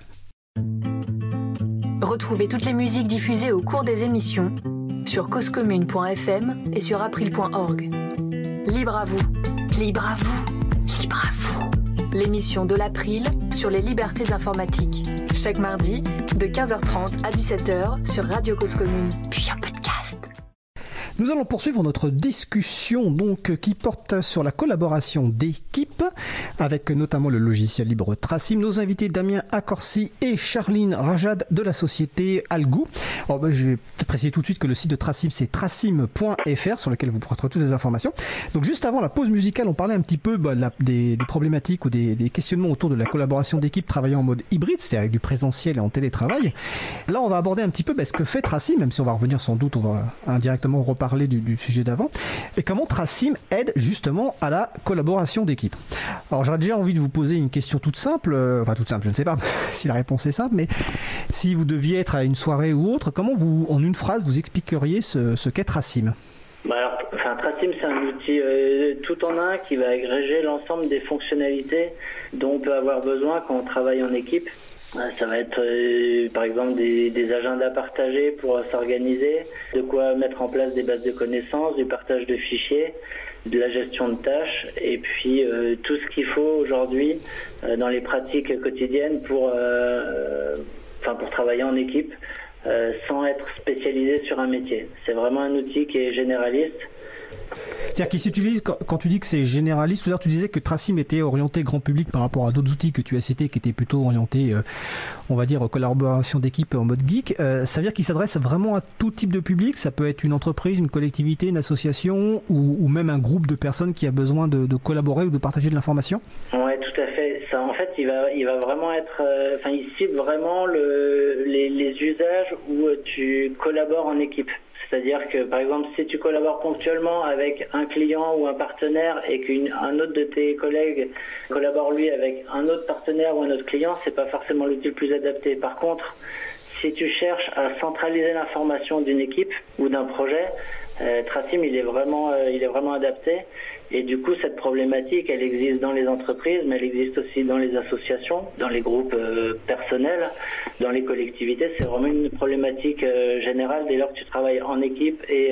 Retrouvez toutes les musiques diffusées au cours des émissions sur causecommune.fm et sur april.org. Libre à vous, libre à vous, libre à vous. L'émission de l'April sur les libertés informatiques. Chaque mardi, de 15h30 à 17h sur Radio Cause Commune, puis en podcast. Nous allons poursuivre notre discussion donc qui porte sur la collaboration d'équipes avec notamment le logiciel libre Tracim. Nos invités Damien Accorsi et Charline Rajad de la société Algou. Alors, je vais peut-être préciser tout de suite que le site de Tracim c'est tracim.fr sur lequel vous pourrez trouver toutes les informations. Donc juste avant la pause musicale, on parlait un petit peu des problématiques ou des questionnements autour de la collaboration d'équipes travaillant en mode hybride, c'est-à-dire avec du présentiel et en télétravail. Là, on va aborder un petit peu ce que fait Tracim, même si on va revenir sans doute, on va indirectement reparler du sujet d'avant, et comment Tracim aide justement à la collaboration d'équipe. Alors j'aurais déjà envie de vous poser une question toute simple, je ne sais pas si la réponse est simple, mais si vous deviez être à une soirée ou autre, comment vous, en une phrase, vous expliqueriez ce qu'est Tracim ? Tracim, c'est un outil tout en un qui va agréger l'ensemble des fonctionnalités dont on peut avoir besoin quand on travaille en équipe. Ça va être par exemple des agendas partagés pour s'organiser, de quoi mettre en place des bases de connaissances, du partage de fichiers, de la gestion de tâches et puis tout ce qu'il faut aujourd'hui dans les pratiques quotidiennes pour travailler en équipe sans être spécialisé sur un métier. C'est vraiment un outil qui est généraliste. C'est-à-dire qu'il s'utilise, quand tu dis que c'est généraliste, c'est-à-dire tu disais que Tracim était orienté grand public par rapport à d'autres outils que tu as cités qui étaient plutôt orientés, on va dire, collaboration d'équipe en mode geek. Ça veut dire qu'il s'adresse vraiment à tout type de public. Ça peut être une entreprise, une collectivité, une association ou même un groupe de personnes qui a besoin de collaborer ou de partager de l'information. Oui, tout à fait. Ça, en fait, il va vraiment être, il cible vraiment les usages où tu collabores en équipe. C'est-à-dire que, par exemple, si tu collabores ponctuellement avec un client ou un partenaire et qu'un autre de tes collègues collabore lui avec un autre partenaire ou un autre client, c'est pas forcément l'outil le plus adapté. Par contre, si tu cherches à centraliser l'information d'une équipe ou d'un projet, Tracim, il est vraiment adapté. Et du coup, cette problématique, elle existe dans les entreprises, mais elle existe aussi dans les associations, dans les groupes personnels, dans les collectivités. C'est vraiment une problématique générale dès lors que tu travailles en équipe et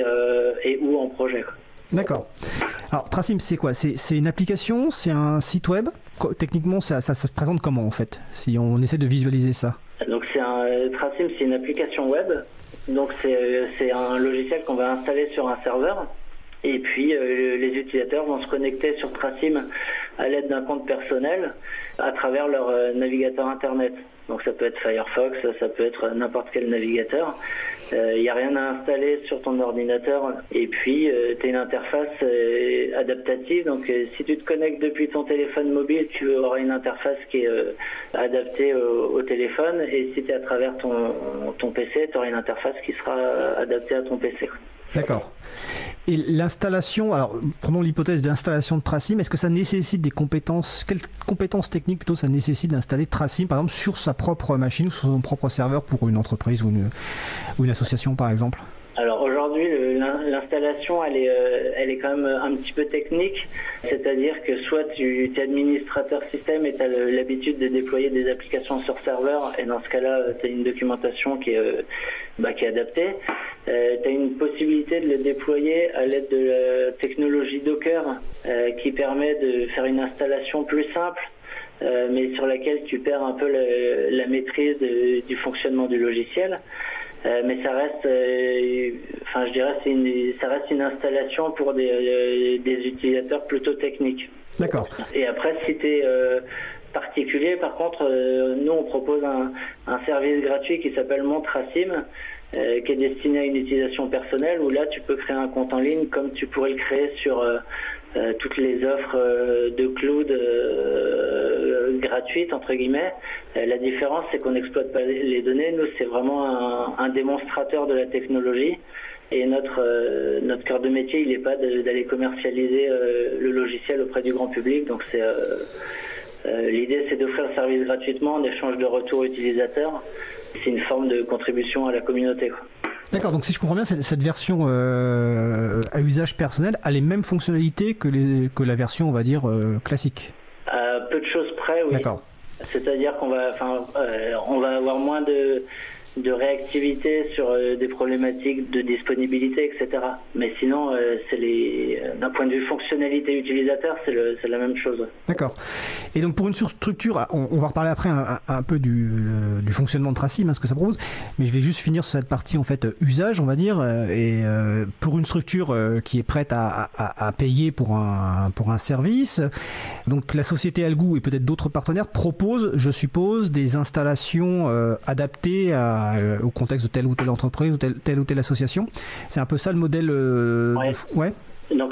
ou en projet. D'accord. Alors, Tracim, c'est quoi ? C'est une application ? C'est un site web ? Techniquement, ça se présente comment, en fait, si on essaie de visualiser ça ? Donc, Tracim, c'est une application web. Donc, c'est un logiciel qu'on va installer sur un serveur. Et puis, les utilisateurs vont se connecter sur Tracim à l'aide d'un compte personnel à travers leur navigateur Internet. Donc, ça peut être Firefox, ça peut être n'importe quel navigateur. Il n'y a rien à installer sur ton ordinateur. Et puis, tu as une interface adaptative. Donc, si tu te connectes depuis ton téléphone mobile, tu auras une interface qui est adaptée au téléphone. Et si tu es à travers ton PC, tu auras une interface qui sera adaptée à ton PC. D'accord. Et l'installation, alors prenons l'hypothèse de l'installation de Tracim, est-ce que ça nécessite des compétences, quelles compétences techniques plutôt ça nécessite d'installer Tracim par exemple sur sa propre machine ou sur son propre serveur pour une entreprise ou une association par exemple ? Alors aujourd'hui, l'installation, elle est quand même un petit peu technique, c'est-à-dire que soit tu es administrateur système et tu as l'habitude de déployer des applications sur serveur, et dans ce cas-là, tu as une documentation qui est adaptée. Tu as une possibilité de le déployer à l'aide de la technologie Docker qui permet de faire une installation plus simple, mais sur laquelle tu perds un peu la maîtrise du fonctionnement du logiciel. Mais ça reste, ça reste une installation pour des utilisateurs plutôt techniques. D'accord. Et après, si tu es particulier, par contre, nous on propose un service gratuit qui s'appelle Mon Tracim, qui est destiné à une utilisation personnelle, où là tu peux créer un compte en ligne comme tu pourrais le créer sur toutes les offres de cloud gratuites entre guillemets. La différence, c'est qu'on n'exploite pas les données. Nous, c'est vraiment un démonstrateur de la technologie, et notre cœur de métier, il n'est pas d'aller commercialiser le logiciel auprès du grand public. Donc l'idée, c'est d'offrir le service gratuitement en échange de retour utilisateur. C'est une forme de contribution à la communauté, quoi. D'accord, donc si je comprends bien, cette version à usage personnel a les mêmes fonctionnalités que la version, on va dire, classique. À peu de choses près, oui. D'accord. C'est-à-dire qu'on va avoir moins de réactivité sur des problématiques de disponibilité, etc. Mais sinon, d'un point de vue fonctionnalité utilisateur, c'est la même chose. D'accord. Et donc pour une structure, on va reparler après un peu du fonctionnement de Tracim, ce que ça propose, mais je vais juste finir sur cette partie en fait usage, on va dire, et pour une structure qui est prête à payer pour un service, donc la société Algou et peut-être d'autres partenaires proposent, je suppose, des installations adaptées au contexte de telle ou telle entreprise ou telle ou telle association. C'est un peu ça le modèle. Ouais. Donc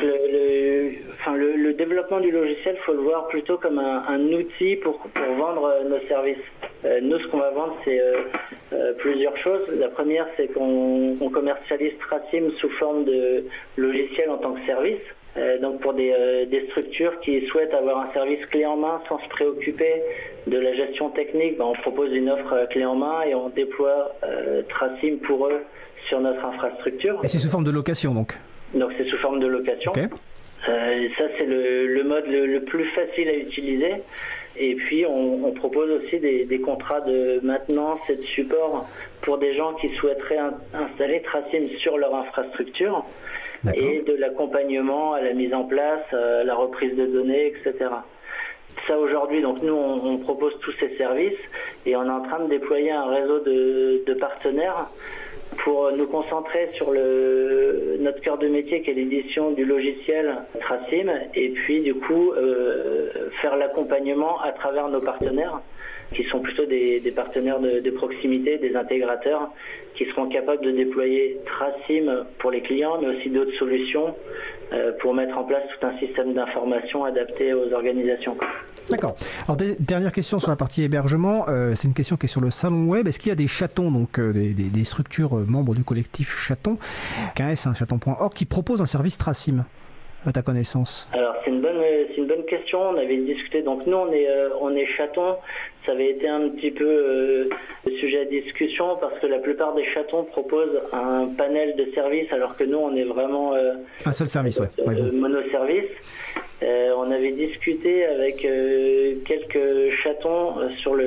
le développement du logiciel, faut le voir plutôt comme un outil pour vendre nos services. Nous, ce qu'on va vendre, c'est plusieurs choses. La première, c'est qu'on commercialise Tracim sous forme de logiciel en tant que service. Donc pour des structures qui souhaitent avoir un service clé en main sans se préoccuper de la gestion technique, on propose une offre clé en main et on déploie Tracim pour eux sur notre infrastructure. Et c'est sous forme de location donc? Donc c'est sous forme de location. Okay. Ça c'est le mode le plus facile à utiliser. Et puis on propose aussi des contrats de maintenance et de support pour des gens qui souhaiteraient installer Tracim sur leur infrastructure. D'accord. Et de l'accompagnement à la mise en place, à la reprise de données, etc. Ça aujourd'hui, donc nous on propose tous ces services et on est en train de déployer un réseau de partenaires pour nous concentrer sur notre cœur de métier qui est l'édition du logiciel Tracim et puis du coup faire l'accompagnement à travers nos partenaires qui sont plutôt des partenaires de proximité, des intégrateurs qui seront capables de déployer Tracim pour les clients mais aussi d'autres solutions pour mettre en place tout un système d'information adapté aux organisations. D'accord. Alors dernière question sur la partie hébergement, c'est une question qui est sur le salon web. Est-ce qu'il y a des chatons, donc des structures membres du collectif Chaton, chaton.org, qui proposent un service Tracim à ta connaissance? Alors c'est une bonne question. On avait discuté. Donc nous on est Chaton. Ça avait été un petit peu le sujet à discussion parce que la plupart des chatons proposent un panel de services alors que nous on est vraiment un seul service, monoservice. On avait discuté avec quelques chatons sur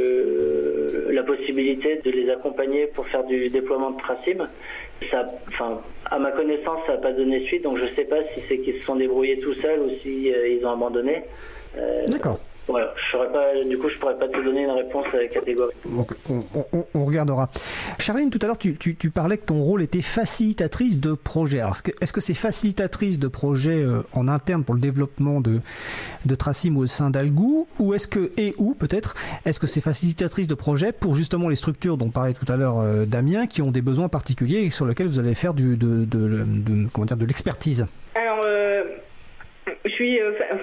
la possibilité de les accompagner pour faire du déploiement de Tracim. À ma connaissance, ça n'a pas donné suite, donc je ne sais pas si c'est qu'ils se sont débrouillés tout seuls ou si ils ont abandonné. D'accord. Voilà, je pourrais pas te donner une réponse catégorique. On regardera. Charline, tout à l'heure, tu parlais que ton rôle était facilitatrice de projet. Alors, est-ce que c'est facilitatrice de projet en interne pour le développement de Tracim au sein d'Algou, ou est-ce que c'est facilitatrice de projet pour justement les structures dont parlait tout à l'heure Damien, qui ont des besoins particuliers et sur lesquels vous allez faire de l'expertise? Alors, je suis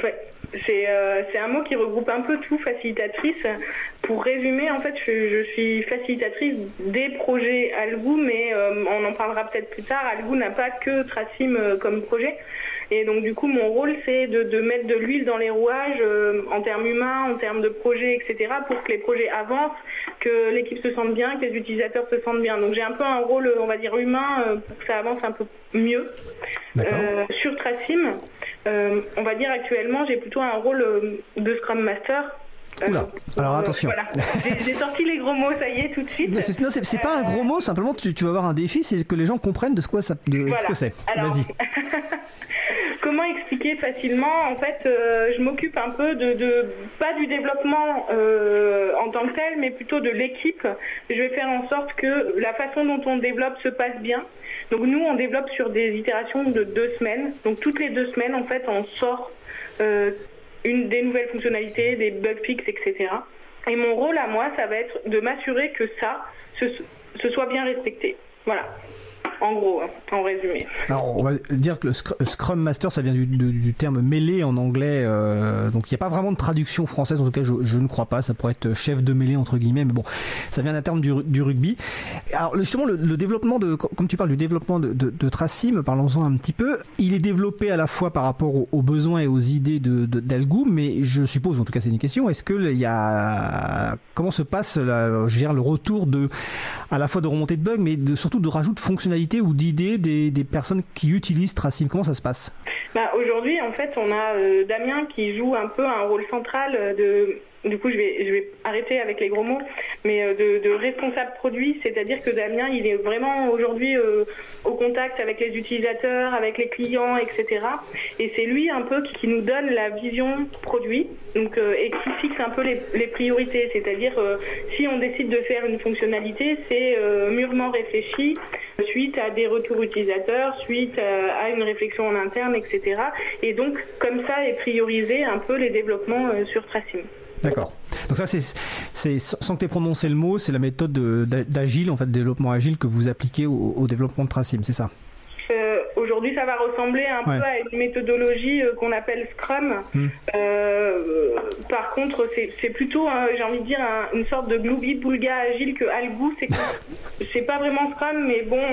c'est un mot qui regroupe un peu tout, facilitatrice. Pour résumer, en fait, je suis facilitatrice des projets Algou, mais on en parlera peut-être plus tard. Algou n'a pas que Tracim comme projet. Et donc du coup, mon rôle, c'est de mettre de l'huile dans les rouages en termes humains, en termes de projets, etc., pour que les projets avancent, que l'équipe se sente bien, que les utilisateurs se sentent bien. Donc j'ai un peu un rôle, on va dire, humain pour que ça avance un peu mieux. Sur Tracim, on va dire actuellement, j'ai plutôt un rôle de Scrum Master. Oula, alors attention. Voilà. J'ai sorti les gros mots, ça y est, tout de suite. Non, c'est pas un gros mot, simplement tu vas avoir un défi, c'est que les gens comprennent de ce que c'est. Alors, vas-y. Comment expliquer facilement? En fait, je m'occupe un peu pas du développement en tant que tel, mais plutôt de l'équipe. Je vais faire en sorte que la façon dont on développe se passe bien. Donc nous, on développe sur des itérations de 2 semaines. Donc toutes les 2 semaines, en fait, on sort des nouvelles fonctionnalités, des bug fixes, etc. Et mon rôle à moi, ça va être de m'assurer que ce soit bien respecté. Voilà. En gros, en résumé. Alors, on va dire que le Scrum Master, ça vient du terme mêlée en anglais, donc il n'y a pas vraiment de traduction française, en tout cas je ne crois pas, ça pourrait être chef de mêlée entre guillemets, mais bon, ça vient d'un terme du rugby. Alors justement, le développement comme tu parles du développement de Tracim, parlons-en un petit peu, il est développé à la fois par rapport aux besoins et aux idées d'Algou, mais je suppose, en tout cas c'est une question, est-ce que comment se passe le retour à la fois de remontée de bugs, mais surtout de rajout de fonctionnalités fonctionnalités ou d'idées des personnes qui utilisent Tracim? Comment ça se passe? Aujourd'hui, en fait, on a Damien qui joue un peu un rôle central du coup, je vais arrêter avec les gros mots, mais de responsable produit, c'est-à-dire que Damien, il est vraiment aujourd'hui au contact avec les utilisateurs, avec les clients, etc. Et c'est lui un peu qui nous donne la vision produit, donc et qui fixe un peu les priorités. C'est-à-dire, si on décide de faire une fonctionnalité, c'est mûrement réfléchi, suite à des retours utilisateurs, suite à une réflexion en interne, etc. Et donc, comme ça, est priorisé un peu les développements sur Tracim. D'accord. Donc ça, c'est sans que tu aies prononcé le mot, c'est la méthode d'agile, en fait, de développement agile que vous appliquez au développement de Tracim, c'est ça? Aujourd'hui, ça va ressembler un peu à une méthodologie qu'on appelle Scrum. Par contre, c'est plutôt, j'ai envie de dire, une sorte de gloubi-boulga agile que Algou. C'est pas vraiment Scrum, mais bon,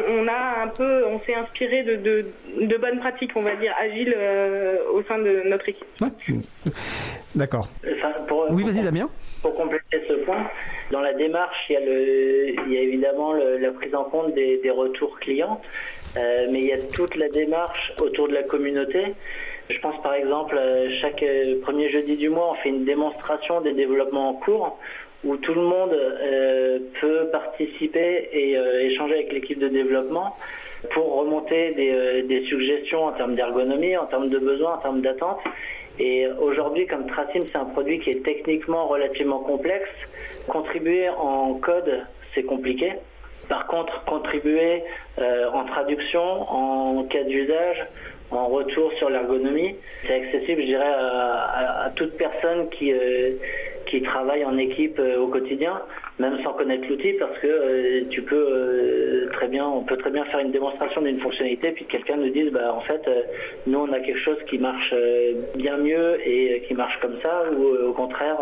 on s'est inspiré de bonnes pratiques, on va dire, agiles au sein de notre équipe. Ouais. D'accord. Oui, vas-y, Damien. Pour compléter ce point, dans la démarche, il y a évidemment la prise en compte des retours clients. Mais il y a toute la démarche autour de la communauté. Je pense par exemple, chaque premier jeudi du mois, on fait une démonstration des développements en cours où tout le monde peut participer et échanger avec l'équipe de développement pour remonter des suggestions en termes d'ergonomie, en termes de besoins, en termes d'attente. Et aujourd'hui, comme Tracim, c'est un produit qui est techniquement relativement complexe, contribuer en code, c'est compliqué. Par contre, contribuer en traduction, en cas d'usage, en retour sur l'ergonomie, c'est accessible, je dirais, à toute personne qui travaille en équipe au quotidien, même sans connaître l'outil, parce que on peut très bien faire une démonstration d'une fonctionnalité, puis quelqu'un nous dise, en fait, nous on a quelque chose qui marche bien mieux et qui marche comme ça, ou au contraire,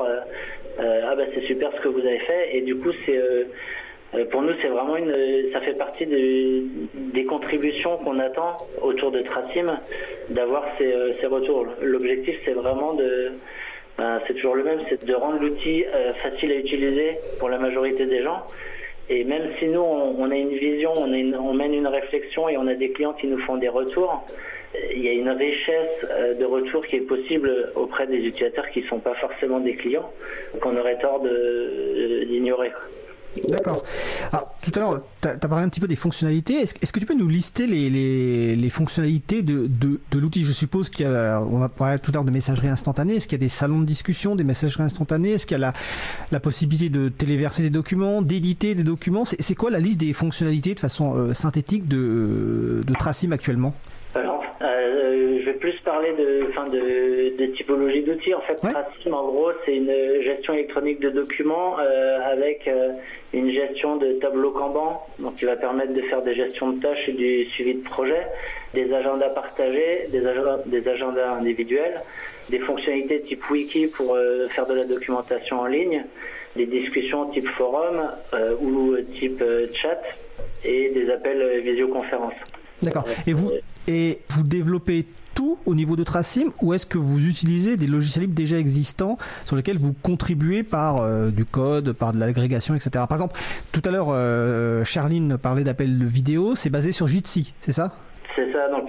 c'est super ce que vous avez fait, et du coup pour nous, c'est vraiment ça fait partie des contributions qu'on attend autour de Tracim, d'avoir ces retours. L'objectif, c'est vraiment c'est toujours le même, c'est de rendre l'outil facile à utiliser pour la majorité des gens. Et même si nous, on a une vision, on mène une réflexion et on a des clients qui nous font des retours, il y a une richesse de retours qui est possible auprès des utilisateurs qui ne sont pas forcément des clients, qu'on aurait tort d'ignorer. D'accord. Alors, tout à l'heure, tu as parlé un petit peu des fonctionnalités. Est-ce que tu peux nous lister les fonctionnalités de l'outil? Je suppose on a parlé tout à l'heure de messagerie instantanée. Est-ce qu'il y a des salons de discussion, des messageries instantanées? Est-ce qu'il y a la possibilité de téléverser des documents, d'éditer des documents? C'est quoi la liste des fonctionnalités de façon synthétique de Tracim actuellement? Alors, je vais plus parler de typologie d'outils. En fait, Tracim, en gros, c'est une gestion électronique de documents avec une gestion de tableau Kanban, donc qui va permettre de faire des gestions de tâches et du suivi de projet, des agendas partagés, des agendas individuels, des fonctionnalités type wiki pour faire de la documentation en ligne, des discussions type forum ou type chat et des appels visioconférence. D'accord. Et vous développez tout au niveau de Tracim, ou est-ce que vous utilisez des logiciels libres déjà existants sur lesquels vous contribuez par du code, par de l'agrégation, etc. Par exemple, tout à l'heure, Charline parlait d'appels de vidéo, c'est basé sur Jitsi, c'est ça? C'est ça, donc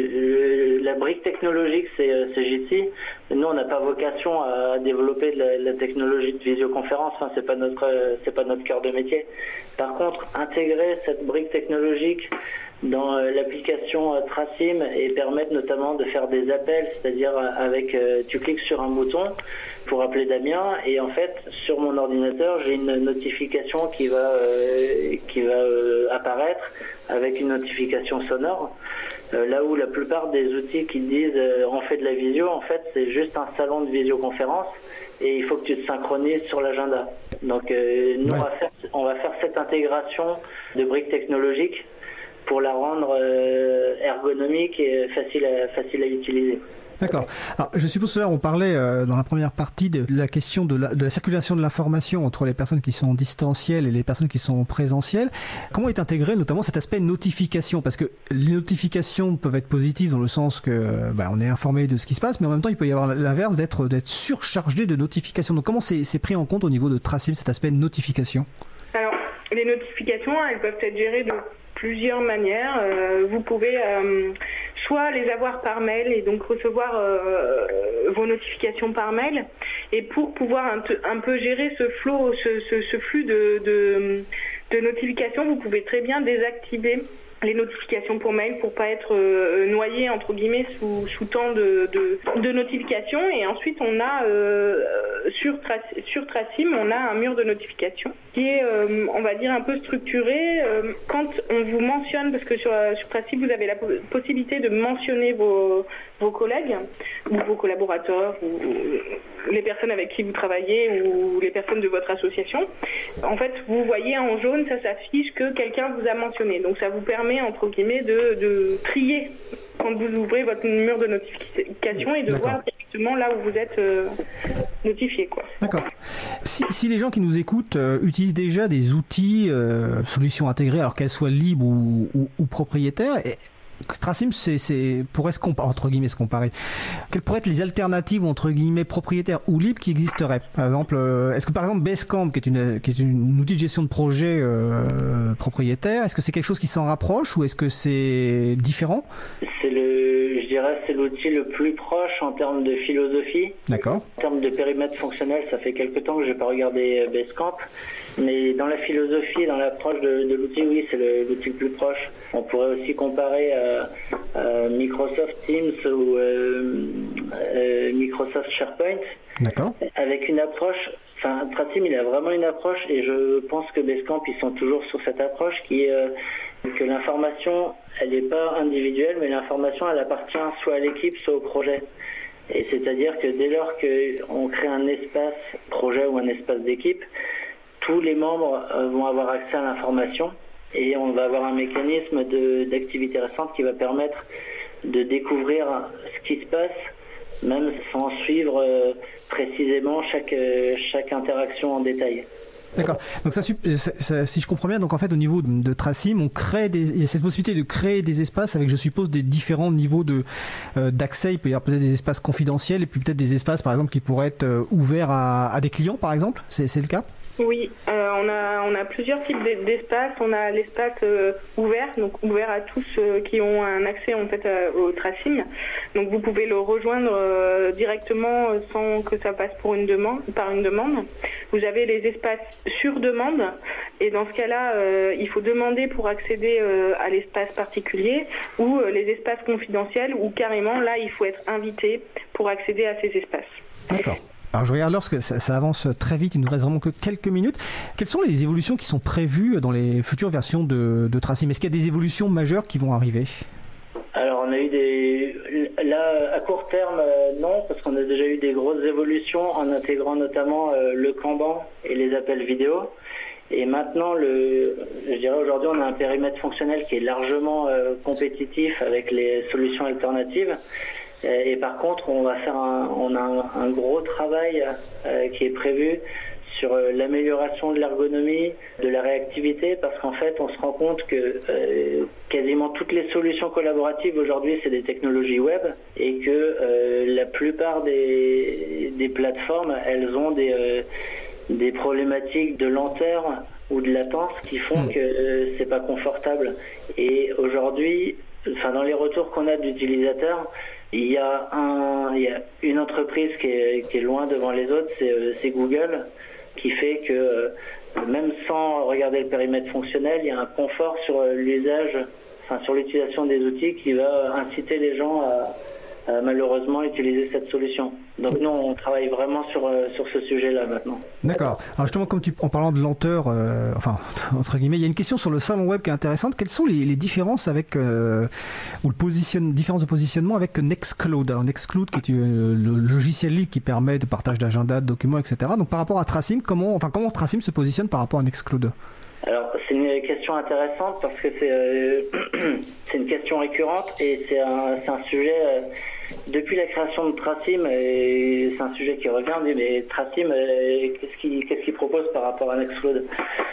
la brique technologique c'est Jitsi. Nous on n'a pas vocation à développer de la technologie de visioconférence, c'est pas notre cœur de métier. Par contre, intégrer cette brique technologique dans l'application Tracim et permettre notamment de faire des appels, c'est-à-dire tu cliques sur un bouton pour appeler Damien et en fait sur mon ordinateur j'ai une notification qui va apparaître avec une notification sonore. Là où la plupart des outils qui disent on fait de la visio, en fait c'est juste un salon de visioconférence et il faut que tu te synchronises sur l'agenda. Donc nous on va faire cette intégration de briques technologiques pour la rendre ergonomique et facile à utiliser. D'accord. Alors, je suppose que là, on parlait dans la première partie de la question de la circulation de l'information entre les personnes qui sont en distanciel et les personnes qui sont en présentiel. Comment est intégré notamment cet aspect notification? Parce que les notifications peuvent être positives dans le sens que on est informé de ce qui se passe, mais en même temps, il peut y avoir l'inverse d'être surchargé de notifications. Donc, comment c'est pris en compte au niveau de Tracim, cet aspect de notification? Alors, les notifications, elles peuvent être gérées de plusieurs manières. Vous pouvez soit les avoir par mail et donc recevoir vos notifications par mail. Et pour pouvoir un peu gérer ce flux de notifications, vous pouvez très bien désactiver les notifications pour mail pour pas être noyé entre guillemets sous tant de notifications. Et ensuite on a sur Tracim on a un mur de notifications qui est on va dire un peu structuré. Quand on vous mentionne, parce que sur Tracim vous avez la possibilité de mentionner vos collègues ou vos collaborateurs ou les personnes avec qui vous travaillez ou les personnes de votre association. En fait, vous voyez en jaune, ça s'affiche que quelqu'un vous a mentionné. Donc ça vous permet, entre guillemets, de trier quand vous ouvrez votre mur de notification et de voir directement là où vous êtes notifié, quoi. D'accord. Si les gens qui nous écoutent utilisent déjà des outils, solutions intégrées, alors qu'elles soient libres ou propriétaires, Tracim, pourrait entre guillemets se comparer. Quelles pourraient être les alternatives entre guillemets propriétaires ou libres qui existeraient? Par exemple, est-ce que par exemple Basecamp, qui est une outil de gestion de projet propriétaire, est-ce que c'est quelque chose qui s'en rapproche ou est-ce que c'est différent? Je dirais c'est l'outil le plus proche en termes de philosophie. D'accord. En termes de périmètre fonctionnel, ça fait quelque temps que je n'ai pas regardé Basecamp. Mais dans la philosophie, dans l'approche de l'outil, oui, c'est l'outil le plus proche. On pourrait aussi comparer à Microsoft Teams ou Microsoft SharePoint. D'accord. Avec une approche, Tracim, il a vraiment une approche, et je pense que Basecamp, ils sont toujours sur cette approche qui est que l'information, elle n'est pas individuelle, mais l'information, elle appartient soit à l'équipe, soit au projet. Et c'est-à-dire que dès lors qu'on crée un espace projet ou un espace d'équipe, tous les membres vont avoir accès à l'information et on va avoir un mécanisme d'activité récente qui va permettre de découvrir ce qui se passe, même sans suivre précisément chaque interaction en détail. D'accord. Donc ça, si je comprends bien, donc en fait au niveau de Tracim, il y a cette possibilité de créer des espaces avec, je suppose, des différents niveaux d'accès. Il peut y avoir peut-être des espaces confidentiels et puis peut-être des espaces, par exemple, qui pourraient être ouverts à des clients, par exemple. C'est le cas? Oui, on a plusieurs types d'espaces. On a l'espace ouvert, donc ouvert à tous qui ont un accès en fait au Tracim. Donc vous pouvez le rejoindre directement sans que ça passe par une demande. Vous avez les espaces sur demande, et dans ce cas-là, il faut demander pour accéder à l'espace particulier, ou les espaces confidentiels, où carrément là il faut être invité pour accéder à ces espaces. D'accord. Alors je regarde l'heure parce que ça avance très vite, il ne nous reste vraiment que quelques minutes. Quelles sont les évolutions qui sont prévues dans les futures versions de Tracim? Est-ce qu'il y a des évolutions majeures qui vont arriver? Alors on a eu là à court terme non, parce qu'on a déjà eu des grosses évolutions en intégrant notamment le Kanban et les appels vidéo. Et maintenant, je dirais aujourd'hui, on a un périmètre fonctionnel qui est largement compétitif avec les solutions alternatives. Et par contre, on a un gros travail qui est prévu sur l'amélioration de l'ergonomie, de la réactivité, parce qu'en fait, on se rend compte que quasiment toutes les solutions collaboratives aujourd'hui, c'est des technologies web, et que la plupart des plateformes, elles ont des problématiques de lenteur ou de latence qui font que c'est pas confortable. Et aujourd'hui, dans les retours qu'on a d'utilisateurs, il y a une entreprise qui est loin devant les autres, c'est Google, qui fait que même sans regarder le périmètre fonctionnel, il y a un confort sur l'usage, sur l'utilisation des outils qui va inciter les gens à malheureusement utiliser cette solution. Donc nous, on travaille vraiment sur ce sujet-là maintenant. D'accord. Alors justement, en parlant de lenteur, entre guillemets, il y a une question sur le salon web qui est intéressante. Quelles sont les différences avec différences de positionnement avec Nextcloud? Alors Nextcloud, qui est le logiciel libre qui permet de partage d'agenda, de documents, etc. Donc par rapport à Tracim, comment Tracim se positionne par rapport à Nextcloud? Alors c'est une question intéressante parce que c'est une question récurrente et c'est un sujet depuis la création de Tracim, et c'est un sujet qui revient. On dit mais Tracim, qu'est-ce qu'il propose par rapport à Nextcloud?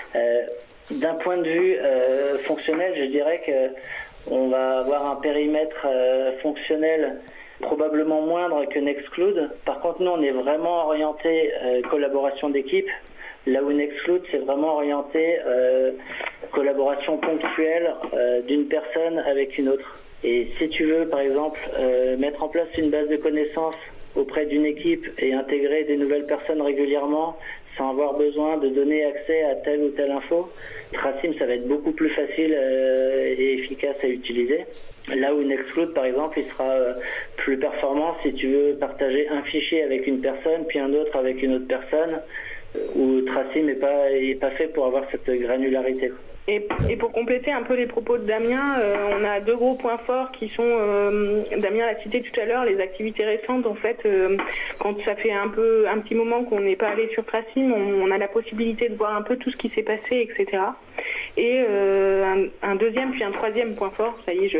D'un point de vue fonctionnel, je dirais que on va avoir un périmètre fonctionnel probablement moindre que Nextcloud. Par contre, nous on est vraiment orienté collaboration d'équipe. Là où Nextcloud, c'est vraiment orienté collaboration ponctuelle d'une personne avec une autre. Et si tu veux, par exemple, mettre en place une base de connaissances auprès d'une équipe et intégrer des nouvelles personnes régulièrement sans avoir besoin de donner accès à telle ou telle info, Tracim, ça va être beaucoup plus facile et efficace à utiliser. Là où Nextcloud, par exemple, il sera plus performant si tu veux partager un fichier avec une personne, puis un autre avec une autre personne, où Tracim n'est pas fait pour avoir cette granularité. Et pour compléter un peu les propos de Damien, on a 2 gros points forts qui sont, Damien l'a cité tout à l'heure, les activités récentes. En fait, quand ça fait un petit moment qu'on n'est pas allé sur Tracim, on a la possibilité de voir un peu tout ce qui s'est passé, etc. Et un deuxième puis un troisième point fort, ça y est, je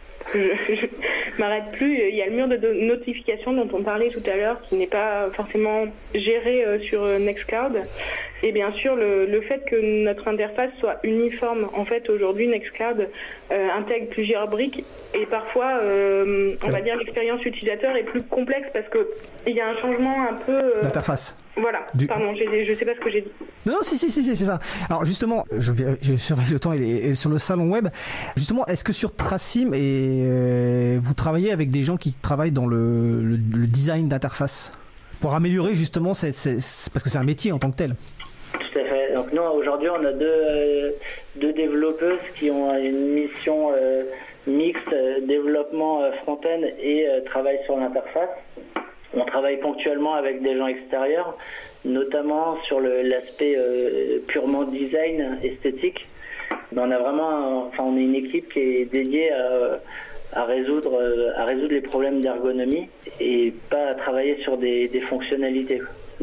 m'arrête plus. Il y a le mur de notification dont on parlait tout à l'heure qui n'est pas forcément géré sur Nextcloud. Et bien sûr, le fait que notre interface soit uniforme. En fait, aujourd'hui, Nextcloud intègre plusieurs briques et parfois, on va dire, l'expérience utilisateur est plus complexe parce qu'il y a un changement un peu... D'interface. Voilà, pardon, je sais pas ce que j'ai dit. Non, si, c'est ça. Alors justement, je surveille le temps et sur le salon web. Justement, est-ce que sur Tracim, vous travaillez avec des gens qui travaillent dans le design d'interface pour améliorer justement, parce que c'est un métier en tant que tel. Tout à fait. Donc nous, aujourd'hui, on a deux développeuses qui ont une mission mixte, développement front-end et travail sur l'interface. On travaille ponctuellement avec des gens extérieurs, notamment sur l'aspect purement design, esthétique. Mais on a vraiment, on est une équipe qui est dédiée à résoudre les problèmes d'ergonomie et pas à travailler sur des fonctionnalités.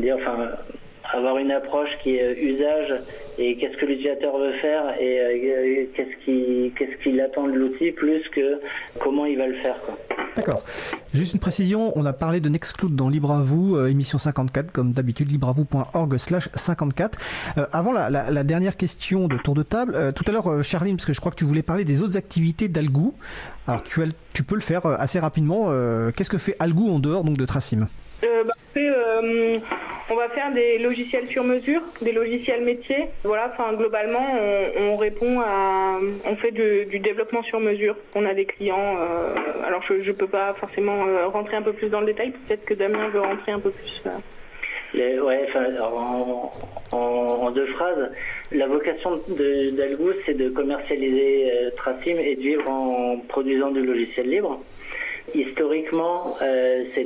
Avoir une approche qui est usage et qu'est-ce que l'utilisateur veut faire et qu'est-ce qu'il attend de l'outil plus que comment il va le faire, quoi. D'accord. Juste une précision, on a parlé de Nextcloud dans Libre à vous, émission 54, comme d'habitude, libreavou.org/54. Avant la dernière question de tour de table, tout à l'heure, Charline, parce que je crois que tu voulais parler des autres activités d'Algoo. Alors, tu peux le faire assez rapidement. Qu'est-ce que fait Algoo en dehors donc de Tracim ? On va faire des logiciels sur mesure, des logiciels métiers. Voilà, globalement, on fait du développement sur mesure. On a des clients. Alors, je peux pas forcément rentrer un peu plus dans le détail. Peut-être que Damien veut rentrer un peu plus. En 2 phrases, la vocation d'Algoo, c'est de commercialiser Tracim et de vivre en produisant du logiciel libre. Historiquement, c'est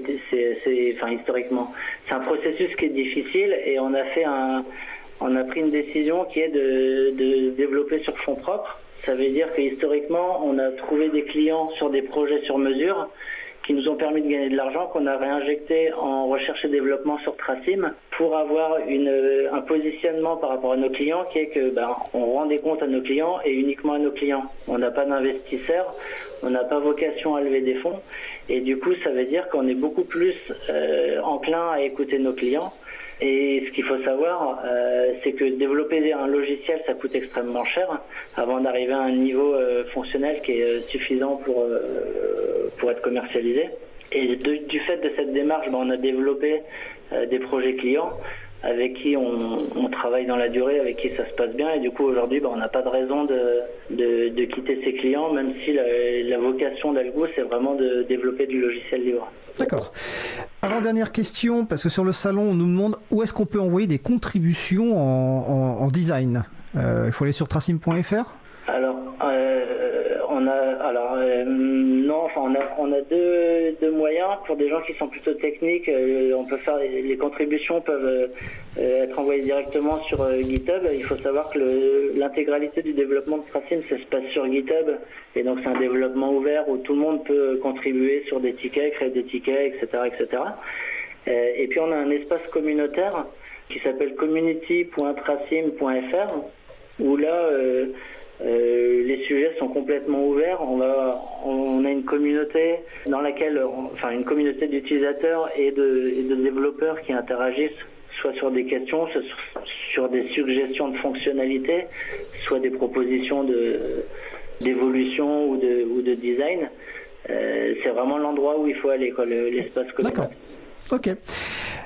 un processus qui est difficile et on a pris une décision qui est de développer sur fonds propres. Ça veut dire que historiquement, on a trouvé des clients sur des projets sur mesure qui nous ont permis de gagner de l'argent qu'on a réinjecté en recherche et développement sur Tracim pour avoir un positionnement par rapport à nos clients qui est que on rend des comptes à nos clients et uniquement à nos clients. On n'a pas d'investisseurs, on n'a pas vocation à lever des fonds et du coup ça veut dire qu'on est beaucoup plus enclin à écouter nos clients. Et ce qu'il faut savoir, c'est que développer un logiciel, ça coûte extrêmement cher avant d'arriver à un niveau fonctionnel qui est suffisant pour être commercialisé. Et du fait de cette démarche, on a développé des projets clients avec qui on travaille dans la durée, avec qui ça se passe bien. Et du coup, aujourd'hui, on n'a pas de raison de quitter ses clients, même si la vocation d'Algoo, c'est vraiment de développer du logiciel libre. D'accord. Avant-dernière question, parce que sur le salon, on nous demande où est-ce qu'on peut envoyer des contributions en design. Il faut aller sur tracim.fr. On a deux moyens. Pour des gens qui sont plutôt techniques, on peut faire les contributions peuvent être envoyées directement sur GitHub. Il faut savoir que l'intégralité du développement de Tracim, ça se passe sur GitHub, et donc c'est un développement ouvert où tout le monde peut contribuer sur des tickets, créer des tickets, etc., etc. Et puis on a un espace communautaire qui s'appelle community.tracim.fr où là les sujets sont complètement ouverts. On a une communauté dans laquelle, une communauté d'utilisateurs et de développeurs qui interagissent, soit sur des questions, soit sur des suggestions de fonctionnalités, soit des propositions d'évolution ou de design. C'est vraiment l'endroit où il faut aller, l'espace communautaire. D'accord. Ok.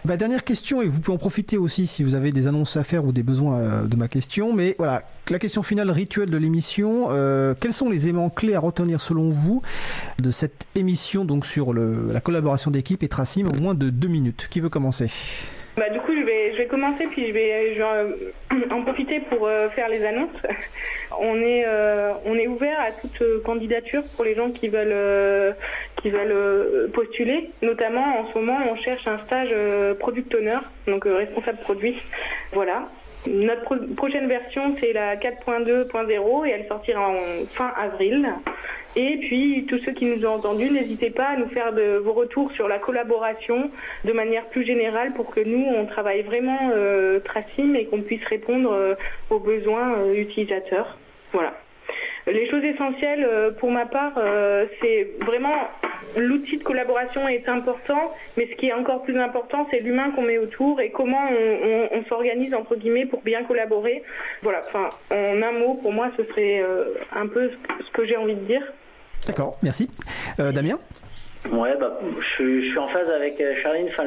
Dernière question, et vous pouvez en profiter aussi si vous avez des annonces à faire ou des besoins de ma question. Mais voilà, la question finale rituelle de l'émission. Quels sont les éléments clés à retenir selon vous de cette émission donc sur la collaboration d'équipe et Tracim en moins de 2 minutes? Qui veut commencer? Du coup, je vais commencer, puis je vais en profiter pour faire les annonces. On est ouvert à toute candidature pour les gens qui veulent postuler. Notamment, en ce moment, on cherche un stage product owner, donc responsable produit. Voilà. Notre prochaine version, c'est la 4.2.0 et elle sortira en fin avril. Et puis, tous ceux qui nous ont entendus, n'hésitez pas à nous faire vos retours sur la collaboration de manière plus générale pour que nous, on travaille vraiment Tracim et qu'on puisse répondre aux besoins utilisateurs. Voilà. Les choses essentielles, pour ma part, c'est vraiment l'outil de collaboration est important, mais ce qui est encore plus important, c'est l'humain qu'on met autour et comment on s'organise, entre guillemets, pour bien collaborer. Voilà, enfin, en un mot, pour moi, ce serait un peu ce que j'ai envie de dire. D'accord, merci. Damien ? Ouais, je suis en phase avec Charline. Enfin,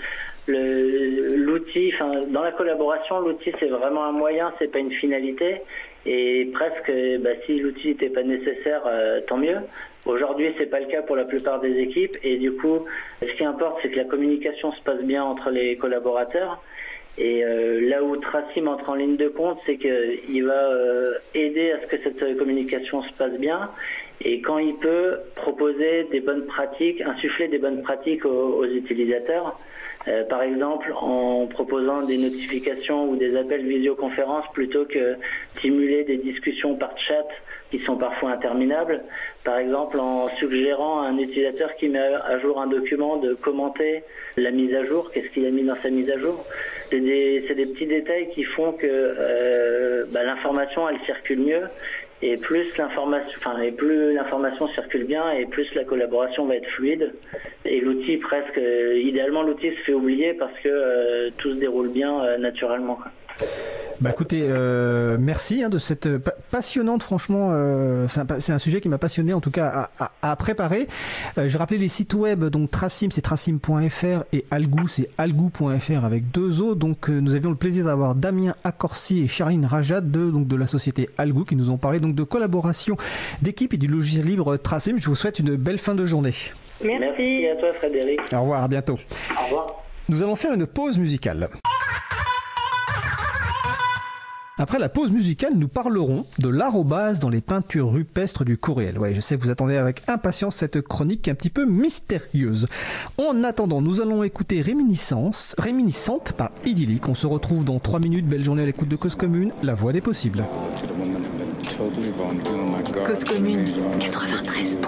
l'outil, dans la collaboration, l'outil c'est vraiment un moyen, c'est pas une finalité. Et presque, si l'outil n'était pas nécessaire, tant mieux. Aujourd'hui, c'est pas le cas pour la plupart des équipes. Et du coup, ce qui importe, c'est que la communication se passe bien entre les collaborateurs. Et là où Tracim entre en ligne de compte, c'est qu'il va aider à ce que cette communication se passe bien. Et quand il peut, proposer des bonnes pratiques, insuffler des bonnes pratiques aux utilisateurs. Par exemple, en proposant des notifications ou des appels visioconférence plutôt que stimuler des discussions par chat qui sont parfois interminables. Par exemple, en suggérant à un utilisateur qui met à jour un document de commenter la mise à jour, qu'est-ce qu'il a mis dans sa mise à jour. C'est des petits détails qui font que l'information, elle circule mieux. Et plus l'information circule bien, et plus la collaboration va être fluide. Et l'outil idéalement l'outil se fait oublier parce que tout se déroule bien naturellement. Écoutez, merci de cette passionnante, franchement, c'est un sujet qui m'a passionné en tout cas à préparer. Je rappelais les sites web, donc Tracim, c'est tracim.fr et Algou, c'est algou.fr avec 2 O. Donc nous avions le plaisir d'avoir Damien Accorsi et Charline Rajat de la société Algou qui nous ont parlé donc de collaboration d'équipe et du logiciel libre Tracim. Je vous souhaite une belle fin de journée. Merci à toi Frédéric. Au revoir, à bientôt. Au revoir. Nous allons faire une pause musicale. Après la pause musicale, nous parlerons de l'arrobase dans les peintures rupestres du Courriel. Ouais, je sais que vous attendez avec impatience cette chronique un petit peu mystérieuse. En attendant, nous allons écouter Réminiscente par Idyllique. On se retrouve dans 3 minutes. Belle journée à l'écoute de Cause Commune, la voix des possibles. Cause Commune 93.1.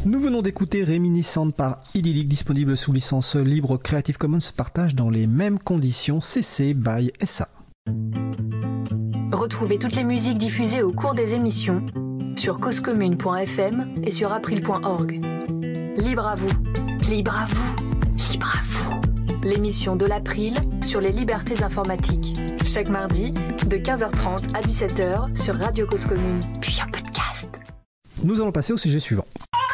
Nous venons d'écouter Réminiscente par Idyllic, disponible sous licence libre Creative Commons, partage dans les mêmes conditions CC by SA. Retrouvez toutes les musiques diffusées au cours des émissions sur causecommune.fm et sur april.org. Libre à vous, libre à vous, libre à vous. L'émission de l'April sur les libertés informatiques. Chaque mardi, de 15h30 à 17h sur Radio Cause Commune, puis en podcast. Nous allons passer au sujet suivant.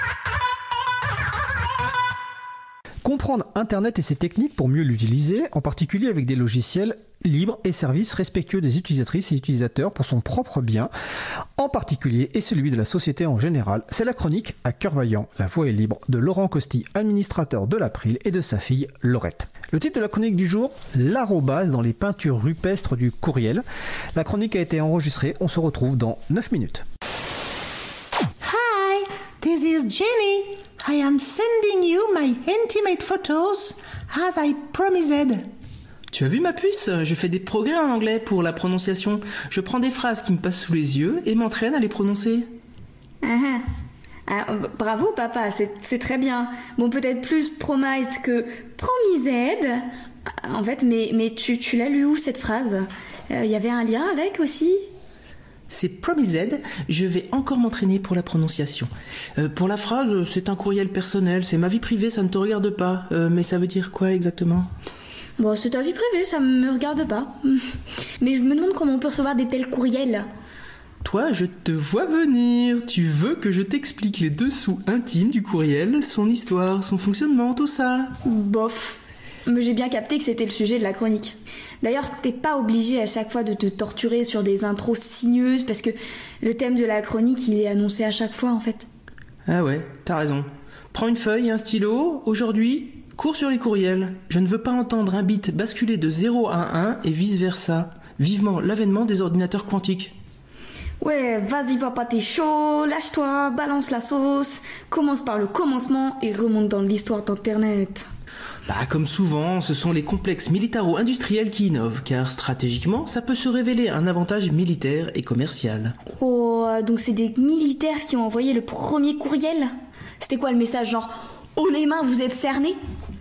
Comprendre Internet et ses techniques pour mieux l'utiliser, en particulier avec des logiciels libres et services respectueux des utilisatrices et utilisateurs pour son propre bien, en particulier et celui de la société en général. C'est la chronique À cœur vaillant, la voix est libre de Laurent Costi, administrateur de l'April, et de sa fille Laurette. Le titre de la chronique du jour, l'arrobase dans les peintures rupestres du courriel. La chronique a été enregistrée, on se retrouve dans 9 minutes. Hi, this is Jenny. I am sending you my intimate photos as I promised. Tu as vu ma puce ? Je fais des progrès en anglais pour la prononciation. Je prends des phrases qui me passent sous les yeux et m'entraîne à les prononcer. Bravo papa, c'est très bien. Bon, peut-être plus promised que promised. En fait, mais tu l'as lu où cette phrase ? Y avait un lien avec aussi ? C'est promised, je vais encore m'entraîner pour la prononciation. Pour la phrase, c'est un courriel personnel, c'est ma vie privée, ça ne te regarde pas. Mais ça veut dire quoi exactement ? Bon, c'est ta vie privée, ça me regarde pas. Mais je me demande comment on peut recevoir des tels courriels. Toi, je te vois venir. Tu veux que je t'explique les dessous intimes du courriel, son histoire, son fonctionnement, tout ça ? Bof. Mais j'ai bien capté que c'était le sujet de la chronique. D'ailleurs, t'es pas obligé à chaque fois de te torturer sur des intros sinueuses parce que le thème de la chronique, il est annoncé à chaque fois en fait. Ah ouais, t'as raison. Prends une feuille et un stylo. Aujourd'hui, cours sur les courriels. Je ne veux pas entendre un bit basculer de 0 à 1 et vice-versa. Vivement l'avènement des ordinateurs quantiques. Ouais, vas-y papa, t'es chaud, lâche-toi, balance la sauce, commence par le commencement et remonte dans l'histoire d'Internet. Bah, comme souvent, ce sont les complexes militaro-industriels qui innovent, car stratégiquement, ça peut se révéler un avantage militaire et commercial. Oh, donc c'est des militaires qui ont envoyé le premier courriel ? C'était quoi le message, genre « Oh les mains, vous êtes cernés ?»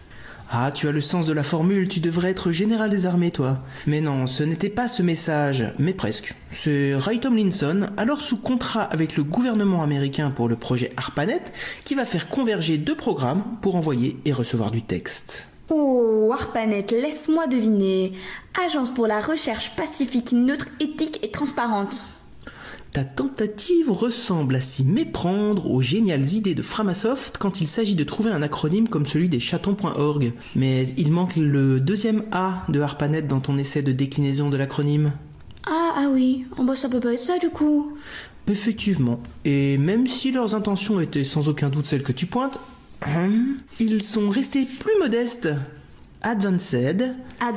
Ah, tu as le sens de la formule, tu devrais être général des armées, toi. Mais non, ce n'était pas ce message, mais presque. C'est Ray Tomlinson, alors sous contrat avec le gouvernement américain pour le projet ARPANET, qui va faire converger 2 programmes pour envoyer et recevoir du texte. Oh, ARPANET, laisse-moi deviner. Agence pour la recherche pacifique, neutre, éthique et transparente. Ta tentative ressemble à s'y méprendre aux géniales idées de Framasoft quand il s'agit de trouver un acronyme comme celui des chatons.org. Mais il manque le 2e A de ARPANET dans ton essai de déclinaison de l'acronyme. Ah oui, oh bah ça peut pas être ça du coup. Effectivement. Et même si leurs intentions étaient sans aucun doute celles que tu pointes, ils sont restés plus modestes. Advanced.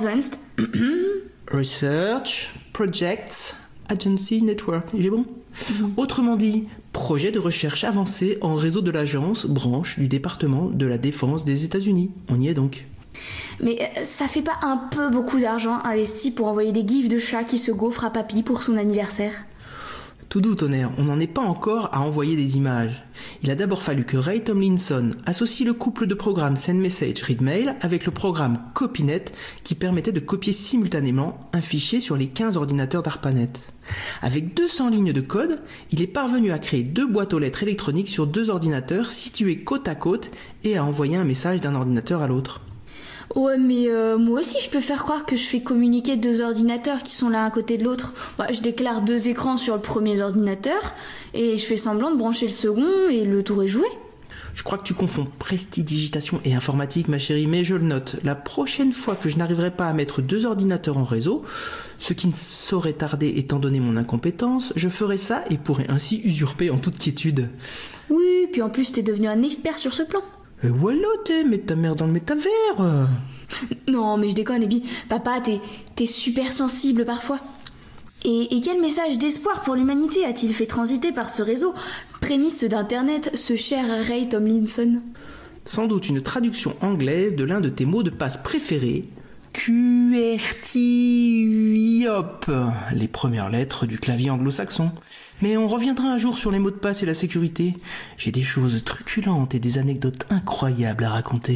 Research. Projects. Agency Network, il est bon ? Autrement dit, projet de recherche avancé en réseau de l'agence, branche du département de la défense des États-Unis. On y est donc. Mais ça fait pas un peu beaucoup d'argent investi pour envoyer des gifs de chats qui se gaufrent à papy pour son anniversaire ? Tout doux, tonnerre, on n'en est pas encore à envoyer des images. Il a d'abord fallu que Ray Tomlinson associe le couple de programmes SendMessage ReadMail avec le programme CopyNet qui permettait de copier simultanément un fichier sur les 15 ordinateurs d'ARPANET. Avec 200 lignes de code, il est parvenu à créer 2 boîtes aux lettres électroniques sur 2 ordinateurs situés côte à côte et à envoyer un message d'un ordinateur à l'autre. Ouais, mais moi aussi je peux faire croire que je fais communiquer 2 ordinateurs qui sont l'un à côté de l'autre. Bah, je déclare 2 écrans sur le premier ordinateur et je fais semblant de brancher le second et le tour est joué. Je crois que tu confonds prestidigitation et informatique, ma chérie, mais je le note. La prochaine fois que je n'arriverai pas à mettre 2 ordinateurs en réseau, ce qui ne saurait tarder étant donné mon incompétence, je ferai ça et pourrai ainsi usurper en toute quiétude. Oui, puis en plus t'es devenu un expert sur ce plan. Et voilà, mets ta mère dans le métavers. Non, mais je déconne, Ebi. Papa, t'es super sensible parfois. Et quel message d'espoir pour l'humanité a-t-il fait transiter par ce réseau, prémisse d'Internet, ce cher Ray Tomlinson ? Sans doute une traduction anglaise de l'un de tes mots de passe préférés, QWERTY, hop, les premières lettres du clavier anglo-saxon. Mais on reviendra un jour sur les mots de passe et la sécurité. J'ai des choses truculentes et des anecdotes incroyables à raconter.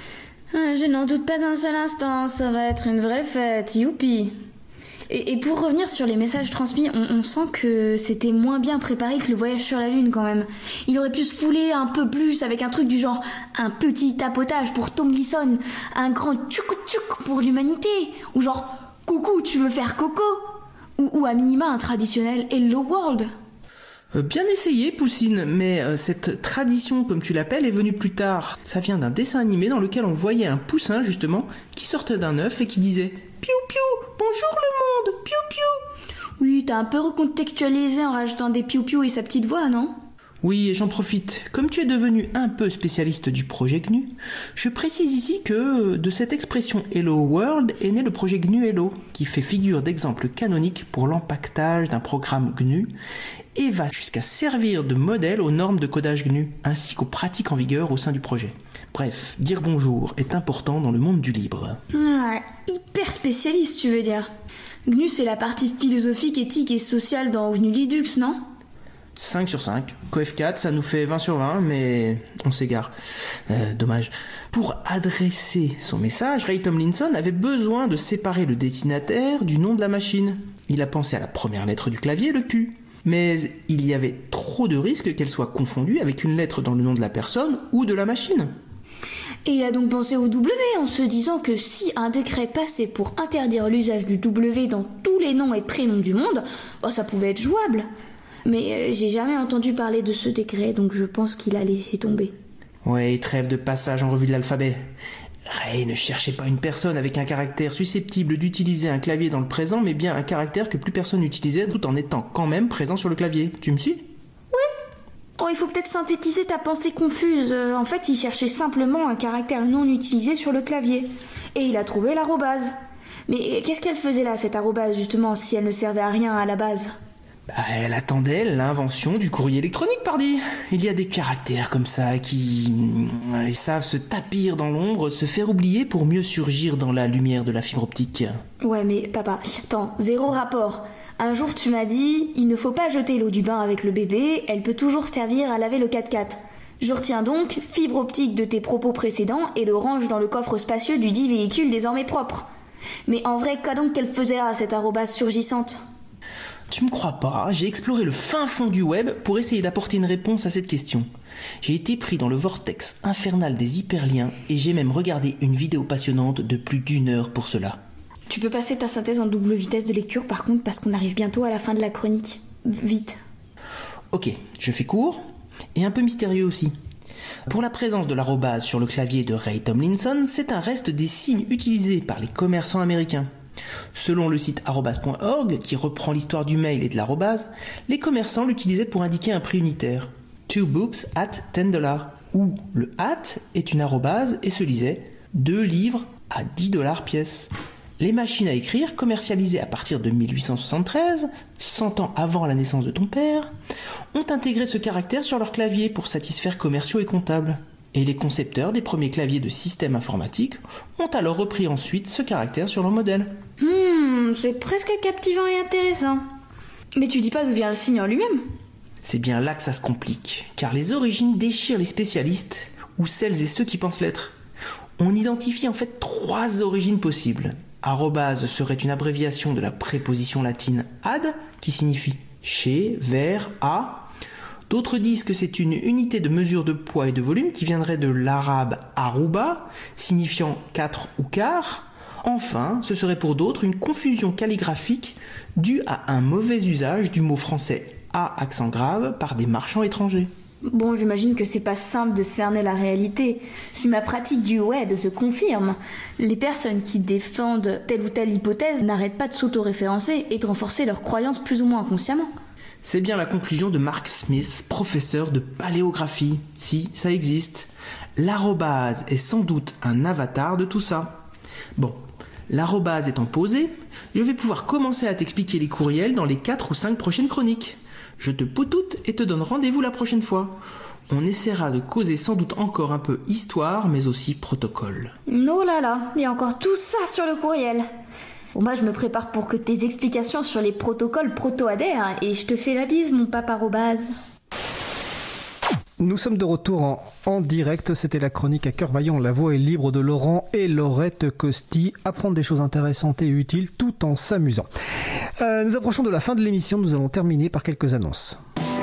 Je n'en doute pas un seul instant, ça va être une vraie fête, youpi. Et pour revenir sur les messages transmis, on sent que c'était moins bien préparé que le voyage sur la Lune quand même. Il aurait pu se fouler un peu plus avec un truc du genre un petit tapotage pour Tom Gleason, un grand tchouk-tchouk pour l'humanité, ou genre coucou, tu veux faire coco, ou à minima un traditionnel Hello World. Bien essayé, Poussine, mais cette tradition, comme tu l'appelles, est venue plus tard. Ça vient d'un dessin animé dans lequel on voyait un poussin, justement, qui sortait d'un œuf et qui disait « Piou piou, bonjour le monde, piou piou !» Oui, t'as un peu recontextualisé en rajoutant des piou piou et sa petite voix, non ? Oui, et j'en profite. Comme tu es devenu un peu spécialiste du projet GNU, je précise ici que de cette expression Hello World est né le projet GNU Hello, qui fait figure d'exemple canonique pour l'empaquetage d'un programme GNU et va jusqu'à servir de modèle aux normes de codage GNU, ainsi qu'aux pratiques en vigueur au sein du projet. Bref, dire bonjour est important dans le monde du libre. Ouais, hyper spécialiste, tu veux dire. GNU, c'est la partie philosophique, éthique et sociale dans GNU Linux, non ? 5 sur 5. Coef 4, ça nous fait 20 sur 20, mais on s'égare. Dommage. Pour adresser son message, Ray Tomlinson avait besoin de séparer le destinataire du nom de la machine. Il a pensé à la première lettre du clavier, le Q. Mais il y avait trop de risques qu'elle soit confondue avec une lettre dans le nom de la personne ou de la machine. Et il a donc pensé au W en se disant que si un décret passait pour interdire l'usage du W dans tous les noms et prénoms du monde, ça pouvait être jouable. Mais j'ai jamais entendu parler de ce décret, donc je pense qu'il a laissé tomber. Ouais, trêve de passage en revue de l'alphabet. Ray ne cherchait pas une personne avec un caractère susceptible d'utiliser un clavier dans le présent, mais bien un caractère que plus personne n'utilisait tout en étant quand même présent sur le clavier. Tu me suis ? Oui. Oh, il faut peut-être synthétiser ta pensée confuse. En fait, il cherchait simplement un caractère non utilisé sur le clavier. Et il a trouvé l'arrobase. Mais qu'est-ce qu'elle faisait là, cette arrobase, justement, si elle ne servait à rien à la base ? Elle attendait l'invention du courrier électronique, pardi. Il y a des caractères comme ça qui savent se tapir dans l'ombre, se faire oublier pour mieux surgir dans la lumière de la fibre optique. Ouais, mais papa, attends, zéro rapport. Un jour, tu m'as dit, il ne faut pas jeter l'eau du bain avec le bébé, elle peut toujours servir à laver le 4x4. Je retiens donc fibre optique de tes propos précédents et le range dans le coffre spacieux du dit véhicule désormais propre. Mais en vrai, quoi donc qu'elle faisait là, cette arrobase surgissante ? Tu me crois pas, j'ai exploré le fin fond du web pour essayer d'apporter une réponse à cette question. J'ai été pris dans le vortex infernal des hyperliens et j'ai même regardé une vidéo passionnante de plus d'1 heure pour cela. Tu peux passer ta synthèse en double vitesse de lecture par contre parce qu'on arrive bientôt à la fin de la chronique. Vite. Ok, je fais court et un peu mystérieux aussi. Pour la présence de l'arrobase sur le clavier de Ray Tomlinson, c'est un reste des signes utilisés par les commerçants américains. Selon le site arrobase.org, qui reprend l'histoire du mail et de l'arrobase, les commerçants l'utilisaient pour indiquer un prix unitaire. 2 books at $10, où le at est une arrobase et se lisait 2 livres à $10 pièce. Les machines à écrire, commercialisées à partir de 1873, 100 ans avant la naissance de ton père, ont intégré ce caractère sur leur clavier pour satisfaire commerciaux et comptables. Et les concepteurs des premiers claviers de système informatique ont alors repris ensuite ce caractère sur leur modèle. C'est presque captivant et intéressant. Mais tu dis pas d'où vient le signe en lui-même ? C'est bien là que ça se complique, car les origines déchirent les spécialistes, ou celles et ceux qui pensent l'être. On identifie en fait 3 origines possibles. Arrobase serait une abréviation de la préposition latine ad, qui signifie chez, vers, à. D'autres disent que c'est une unité de mesure de poids et de volume qui viendrait de l'arabe aruba, signifiant 4 ou quart. Enfin, ce serait pour d'autres une confusion calligraphique due à un mauvais usage du mot français A accent grave par des marchands étrangers. Bon, j'imagine que c'est pas simple de cerner la réalité. Si ma pratique du web se confirme, les personnes qui défendent telle ou telle hypothèse n'arrêtent pas de s'auto-référencer et de renforcer leurs croyances plus ou moins inconsciemment. C'est bien la conclusion de Mark Smith, professeur de paléographie. Si, ça existe. L'arrobase est sans doute un avatar de tout ça. Bon, L'arrobase étant posée, je vais pouvoir commencer à t'expliquer les courriels dans les 4 ou 5 prochaines chroniques. Je te poutoute et te donne rendez-vous la prochaine fois. On essaiera de causer sans doute encore un peu histoire, mais aussi protocole. Oh là là, il y a encore tout ça sur le courriel. Bon, moi je me prépare pour que tes explications sur les protocoles proto-adhèrent et je te fais la bise, mon papa arrobase. Nous sommes de retour en direct, c'était la chronique à cœur vaillant, la voix est libre de Laurent et Laurette Costi, apprendre des choses intéressantes et utiles tout en s'amusant. Nous approchons de la fin de l'émission, nous allons terminer par quelques annonces.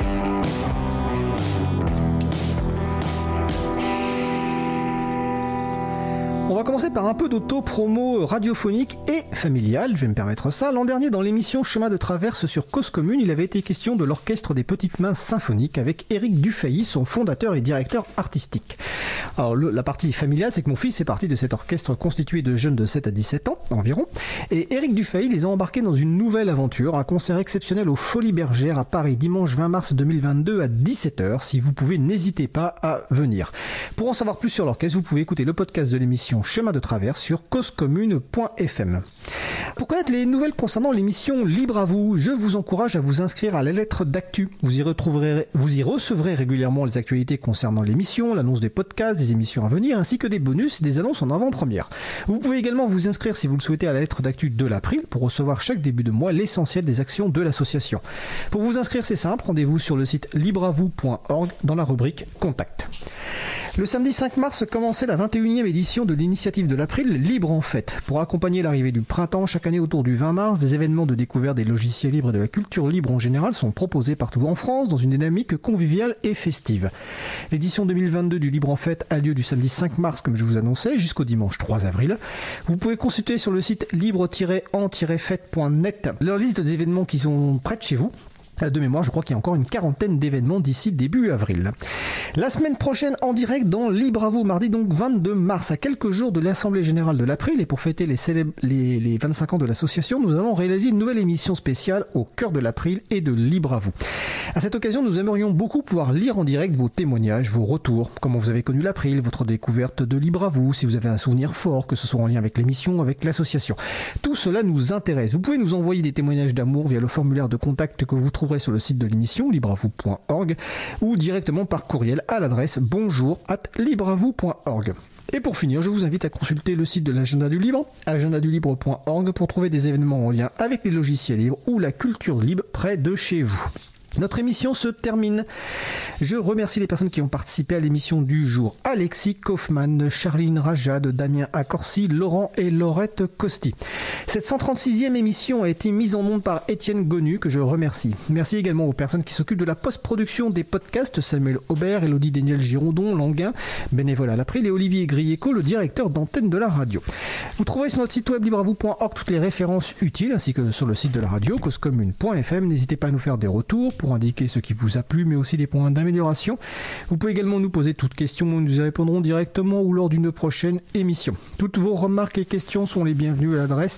On va commencer par un peu d'auto-promo radiophonique et familiale, je vais me permettre ça. L'an dernier, dans l'émission Chemin de traverse sur Cause Commune, il avait été question de l'Orchestre des Petites Mains Symphoniques avec Éric Dufay, son fondateur et directeur artistique. Alors, la partie familiale, c'est que mon fils est parti de cet orchestre constitué de jeunes de 7 à 17 ans environ. Et Éric Dufay les a embarqués dans une nouvelle aventure, un concert exceptionnel aux Folies Bergères à Paris, dimanche 20 mars 2022 à 17h. Si vous pouvez, n'hésitez pas à venir. Pour en savoir plus sur l'orchestre, vous pouvez écouter le podcast de l'émission Chemin de traverse sur causecommune.fm. Pour connaître les nouvelles concernant l'émission Libre à vous, je vous encourage à vous inscrire à la lettre d'actu. Vous y recevrez régulièrement les actualités concernant l'émission, l'annonce des podcasts, des émissions à venir, ainsi que des bonus et des annonces en avant-première. Vous pouvez également vous inscrire si vous le souhaitez à la lettre d'actu de l'April pour recevoir chaque début de mois l'essentiel des actions de l'association. Pour vous inscrire, c'est simple, rendez-vous sur le site libreavou.org dans la rubrique Contact. Le samedi 5 mars commençait la 21e édition de l'initiative de l'April Libre en Fête. Pour accompagner l'arrivée du printemps, chaque année autour du 20 mars, des événements de découverte des logiciels libres et de la culture libre en général sont proposés partout en France dans une dynamique conviviale et festive. L'édition 2022 du Libre en Fête a lieu du samedi 5 mars, comme je vous annonçais, jusqu'au dimanche 3 avril. Vous pouvez consulter sur le site libre-en-fête.net leur liste des événements qui sont près de chez vous. De mémoire, je crois qu'il y a encore une quarantaine d'événements d'ici début avril. La semaine prochaine, en direct dans Libre à vous, mardi donc 22 mars, à quelques jours de l'Assemblée Générale de l'April, et pour fêter les 25 ans de l'association, nous allons réaliser une nouvelle émission spéciale au cœur de l'April et de Libre à vous. À cette occasion, nous aimerions beaucoup pouvoir lire en direct vos témoignages, vos retours, comment vous avez connu l'April, votre découverte de Libre à vous, si vous avez un souvenir fort, que ce soit en lien avec l'émission, avec l'association. Tout cela nous intéresse. Vous pouvez nous envoyer des témoignages d'amour via le formulaire de contact que vous trouverez sur le site de l'émission libreavou.org ou directement par courriel à l'adresse bonjour@libreavou.org. Et pour finir, je vous invite à consulter le site de l'Agenda du Libre, agendadulibre.org, pour trouver des événements en lien avec les logiciels libres ou la culture libre près de chez vous. Notre émission se termine. Je remercie les personnes qui ont participé à l'émission du jour. Alexis Kaufmann, Charline Rajad, Damien Accorsi, Laurent et Laurette Costi. Cette 136e émission a été mise en onde par Étienne Gonu, que je remercie. Merci également aux personnes qui s'occupent de la post-production des podcasts, Samuel Aubert, Elodie Daniel Girondon, Languin, bénévole à l'April, et Olivier Grieco, le directeur d'antenne de la radio. Vous trouverez sur notre site web libreavou.org toutes les références utiles, ainsi que sur le site de la radio, causecommune.fm. N'hésitez pas à nous faire des retours pour indiquer ce qui vous a plu, mais aussi des points d'amélioration. Vous pouvez également nous poser toutes questions, nous y répondrons directement ou lors d'une prochaine émission. Toutes vos remarques et questions sont les bienvenues à l'adresse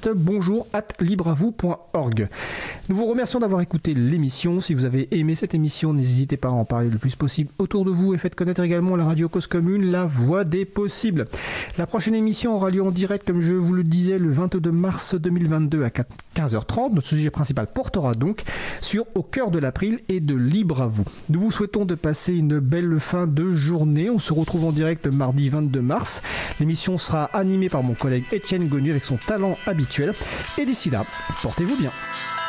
bonjour@libreavou.org. Nous vous remercions d'avoir écouté l'émission. Si vous avez aimé cette émission, n'hésitez pas à en parler le plus possible autour de vous et faites connaître également la radio Cause Commune, la voix des possibles. La prochaine émission aura lieu en direct, comme je vous le disais, le 22 mars 2022 à 15h30. Notre sujet principal portera donc sur Au cœur de l'April et de Libre à vous. Nous vous souhaitons de passer une belle fin de journée. On se retrouve en direct mardi 22 mars. L'émission sera animée par mon collègue Étienne Gonu avec son talent habituel. Et d'ici là, portez-vous bien.